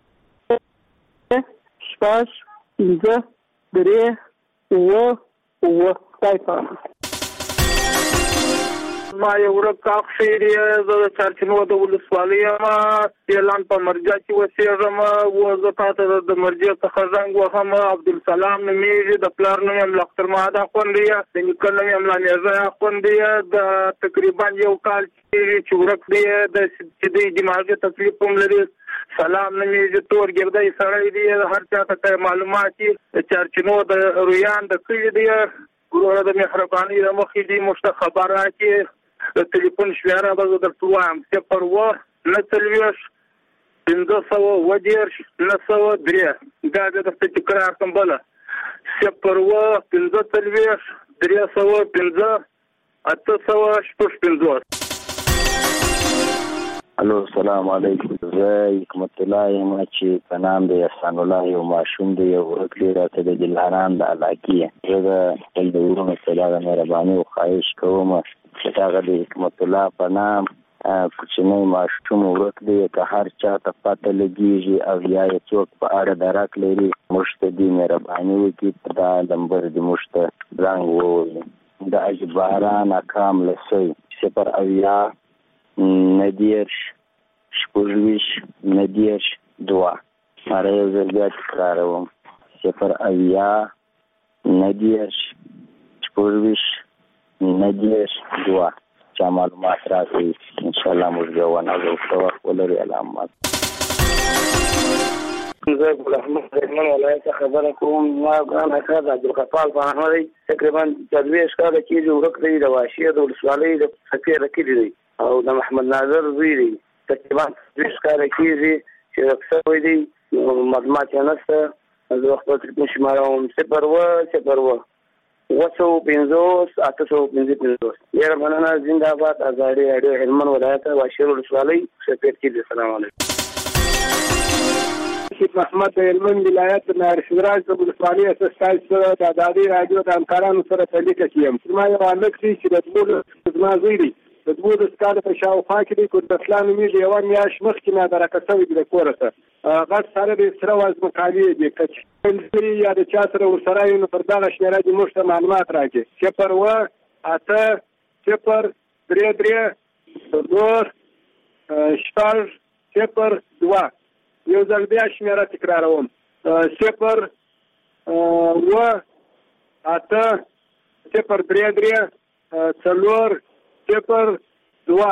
شپږ پنځه درې اوه اوه. خدای پاک. ما یو ورک اخیر زه د چارچنو د ولسوالۍ ما اعلان په مرجع کې وسیږم او زه تاسو د مرجع څخه زنګ وهم عبدالسلام نومیږي د پلار نوم یې ډاکټر مهاد اخوندی د نیکه نوم یې ملا نیازه اخوندی د تقریبا یو کال چې ورک دی د چې د دماغي تکلیف هم لري سلام نومیږي تور ګردی سړی دی هر چا ته معلومات چارچنو د رویان د کلی دی ګوره د مهرباني د مخې دې موږ خبر راکړي د ټلیفون شمیره به زه درته ووایم صفر اووه نهه څلوېښت پنځه سوه اووه دېرش نهه سوه درې دا بیا درته تکرار کړم بله صفر اووه پنځه څلوېښت درې سوه پنځه اته سوه شپږ پنځوس. الو السلام علیکم. زه حکمت الله یم چې په نام د احسان الله یو ماشوم دی یو ورک دی راته د دلارام د علاقې زه د خپل د ورونو سره د مهرباني او خواهش کوم چې هغه د حکمت الله په نام کوچنی ماشوم ورک دی که هر چا ته پته لګېږي او یا یې څوک په اړه درک لري موږ ته دې مهرباني وکړي دا نمبر دې موږ ته زنګ ووهي د اجباران اکام لسی صفر اویا ندیرش شپږویش ندیرش دوه ماره یو ځل بیا تکراروم صفر اویا ندیرش شپږویش ندیرش دوه چا معلومات راکړي انشاءالله موږ بیا ونغو څه وخت ولري علامات. زه ګل احمد هلمند ولایت خبره کوم. ما ګران اکا د عبدالغفار په احمد دی تقریبا څلوېښت کاله کېږي ورک دی د واشیه د ولسوالۍ د سفیر کلي دی او د محمد ناظر زوی دی تقریبا څلوېښت کاله کېږي چې رک شوی دی معلومات یې نشته. زه خپل تلیفون شماره وم صفر اووه صفر اووه اووه سوه پنځوس اته سوه پنځه پنځوس. ډېره مننه. زنده باد. ازادي راډیو هلمند ولایت واشیر ولسوالۍ سفیر کلي. السلام علیکم. محمد د هلمند ولایت د نارسراج د ولسوالۍ اساسي سره د ازادي راډیو د همکارانو سره تلیکه کیم. ما یو هلک دی چې د ټول زما زوی دی د دولس کاله په شاوخوا کې دی کردستان نومیږي یوه میاشت مخکې نادرکه شوی دی د کوره ته غټ سره د سره وزن کالي دی که چې یا د چا سره ورسره یو نو پر دغه شمېره دې موږ ته معلومات راکړي صفر اووه اته صفر درې درې څلور شپږ صفر دوه یو ځل بیا شمېره تکراروم صفر اووه اته صفر درې درې څلور صفر دوه.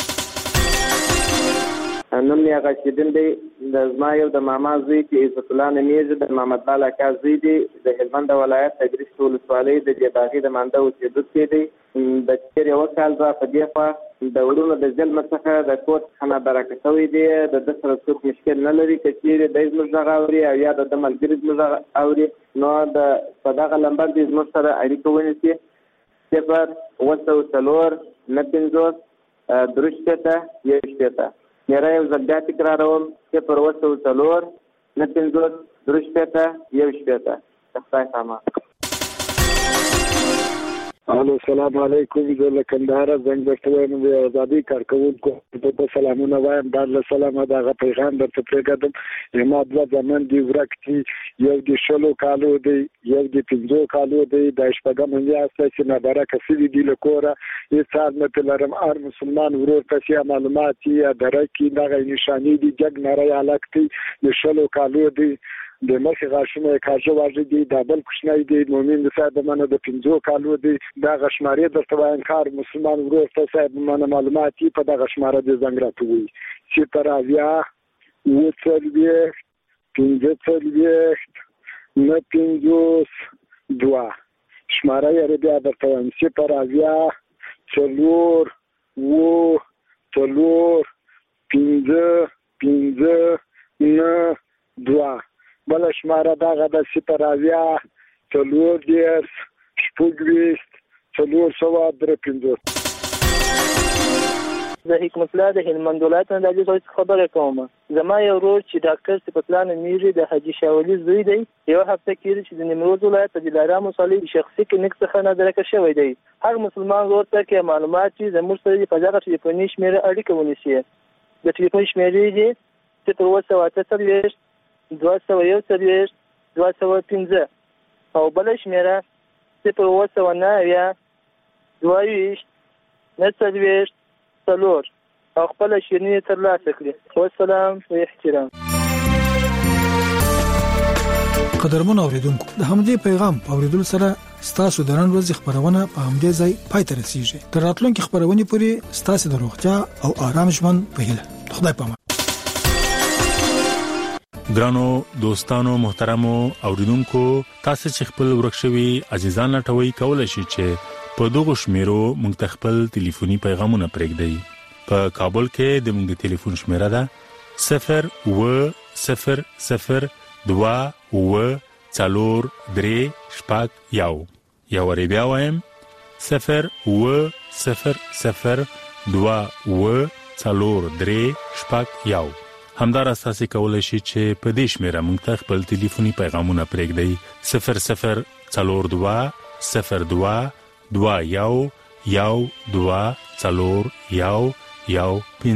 نوم یې هغه شیدل دی د زما یو د ماما زوی چې عزت الله نومیږي د محمد الله اکا زوی دی د هلمند ولایت تګریس ولسوالۍ د جباغي د مانده اوسېدونکی دی د تېر یوه کال را په دې خوا د وروڼو د ظلم څخه د کور څخه نادرکه شوی دی د ده سره څوک مشکل نه لري که چېرې دی زموږ غږ اوري او یا د ده ملګري زموږ غږ اوري نو د په دغه لمبر دې زموږ سره اړیکه ونیسي صفر اووه سوه څلور نهه پنځوس درې شپېته یو شپېته. میرا یو ځل بیا تکراروم صفر اووه سوه څلور نهه پنځوس درې شپېته یو شپېته. د خدای سامان. الو السلام علیکم. زه له کندهاره زنګ درته وایم د ازادۍ کارکوونکو ته سلامونه وایم. دا له سلامه دغه پیغام درته پرېږدم. زما دوه زامن دي ورک دي یو د شلو کالو دی یو د پنځو کالو دی د شپږم میاشت چې نابرکه شوي دي له کوره هېڅ حال نه پرې لرم. هر مسلمان ورور ته چې معلومات یا درکې دغه نښانې دي جګ نری هلک دی د شلو کالو دی د مخې غاښونه یې کاږه واږه دي دا بل کوچنی دی مومن د صاحب منه د پنځو کالو دی دغه شمارې درته وایم هر مسلمان ورور ته صاحب منه معلومات یې په دغه شماره دې زنګ راته ووایي صفر اویا اووه څلوېښت پنځه څلوېښت نهه پنځوس دوه شماره یې بیا درته وایم صفر اویا څلور اووه څلور پنځه پنځه نهه دوه. بله شماره دغه د صفر اویا څلور دېرش شپږویشت څلور سوه درې پنځوس. د حکمت الله د هلمند ولایت نه د حاجي صاحب خبره کوم. زما یو ورور چې ډاکټر صفت الله نومیږي د حاجي شاولي زوی دی یوه هفته کېږي چې د نیمروز ولایت د دلارام ولسوالۍ شخصي کلینیک څخه نادرکه شوی دی. هر مسلمان ورور ته کې معلومات چې زموږ سره په دغه ټلیفوني شمېره اړیکه ونیسي. د ټلیفون شمېرې دي صفر اووه سوه اته څلوېښت دوه سوه یو څلوېښت دوه سوه پنځه او بله شمېره صفر اووه سوه نهه اویا دوه ویشت نه څلوېښت څلور او خپله شیریني ترلاسه کړي. والسلام و احترام. قدرمن اوریدونکو، د همدې پیغام اوریدل سره ستاسو د نن ورځې خبرونه په همدې ځای پای ته رسیږي. تر راتلونکي خبرونه پورې ستاسو د روغتیا او آرام ژوند په هیله. خدای پامان. ګرانو دوستانو محترمو اوریدونکو، تاسو چې خپل ورکشوي عزیزان لټوي کولای شئ چې په دغه شمیرو موږ خپل ټلیفوني پیغامونه پرېږدئ. په کابل کې د موږ ټلیفون شمیره ده صفر و صفر صفر دوا و څلور درې شپږ یو. یو ری بیا وایم صفر و صفر صفر دوا و څلور درې شپږ یو. همدار اساسي کولای شي چې په دې شمیره موږ ته خپل ټلیفوني پیغامونه پرېږدئ صفر صفر څلور دوا صفر دوا دوا یو یو دوا څلور یو یو.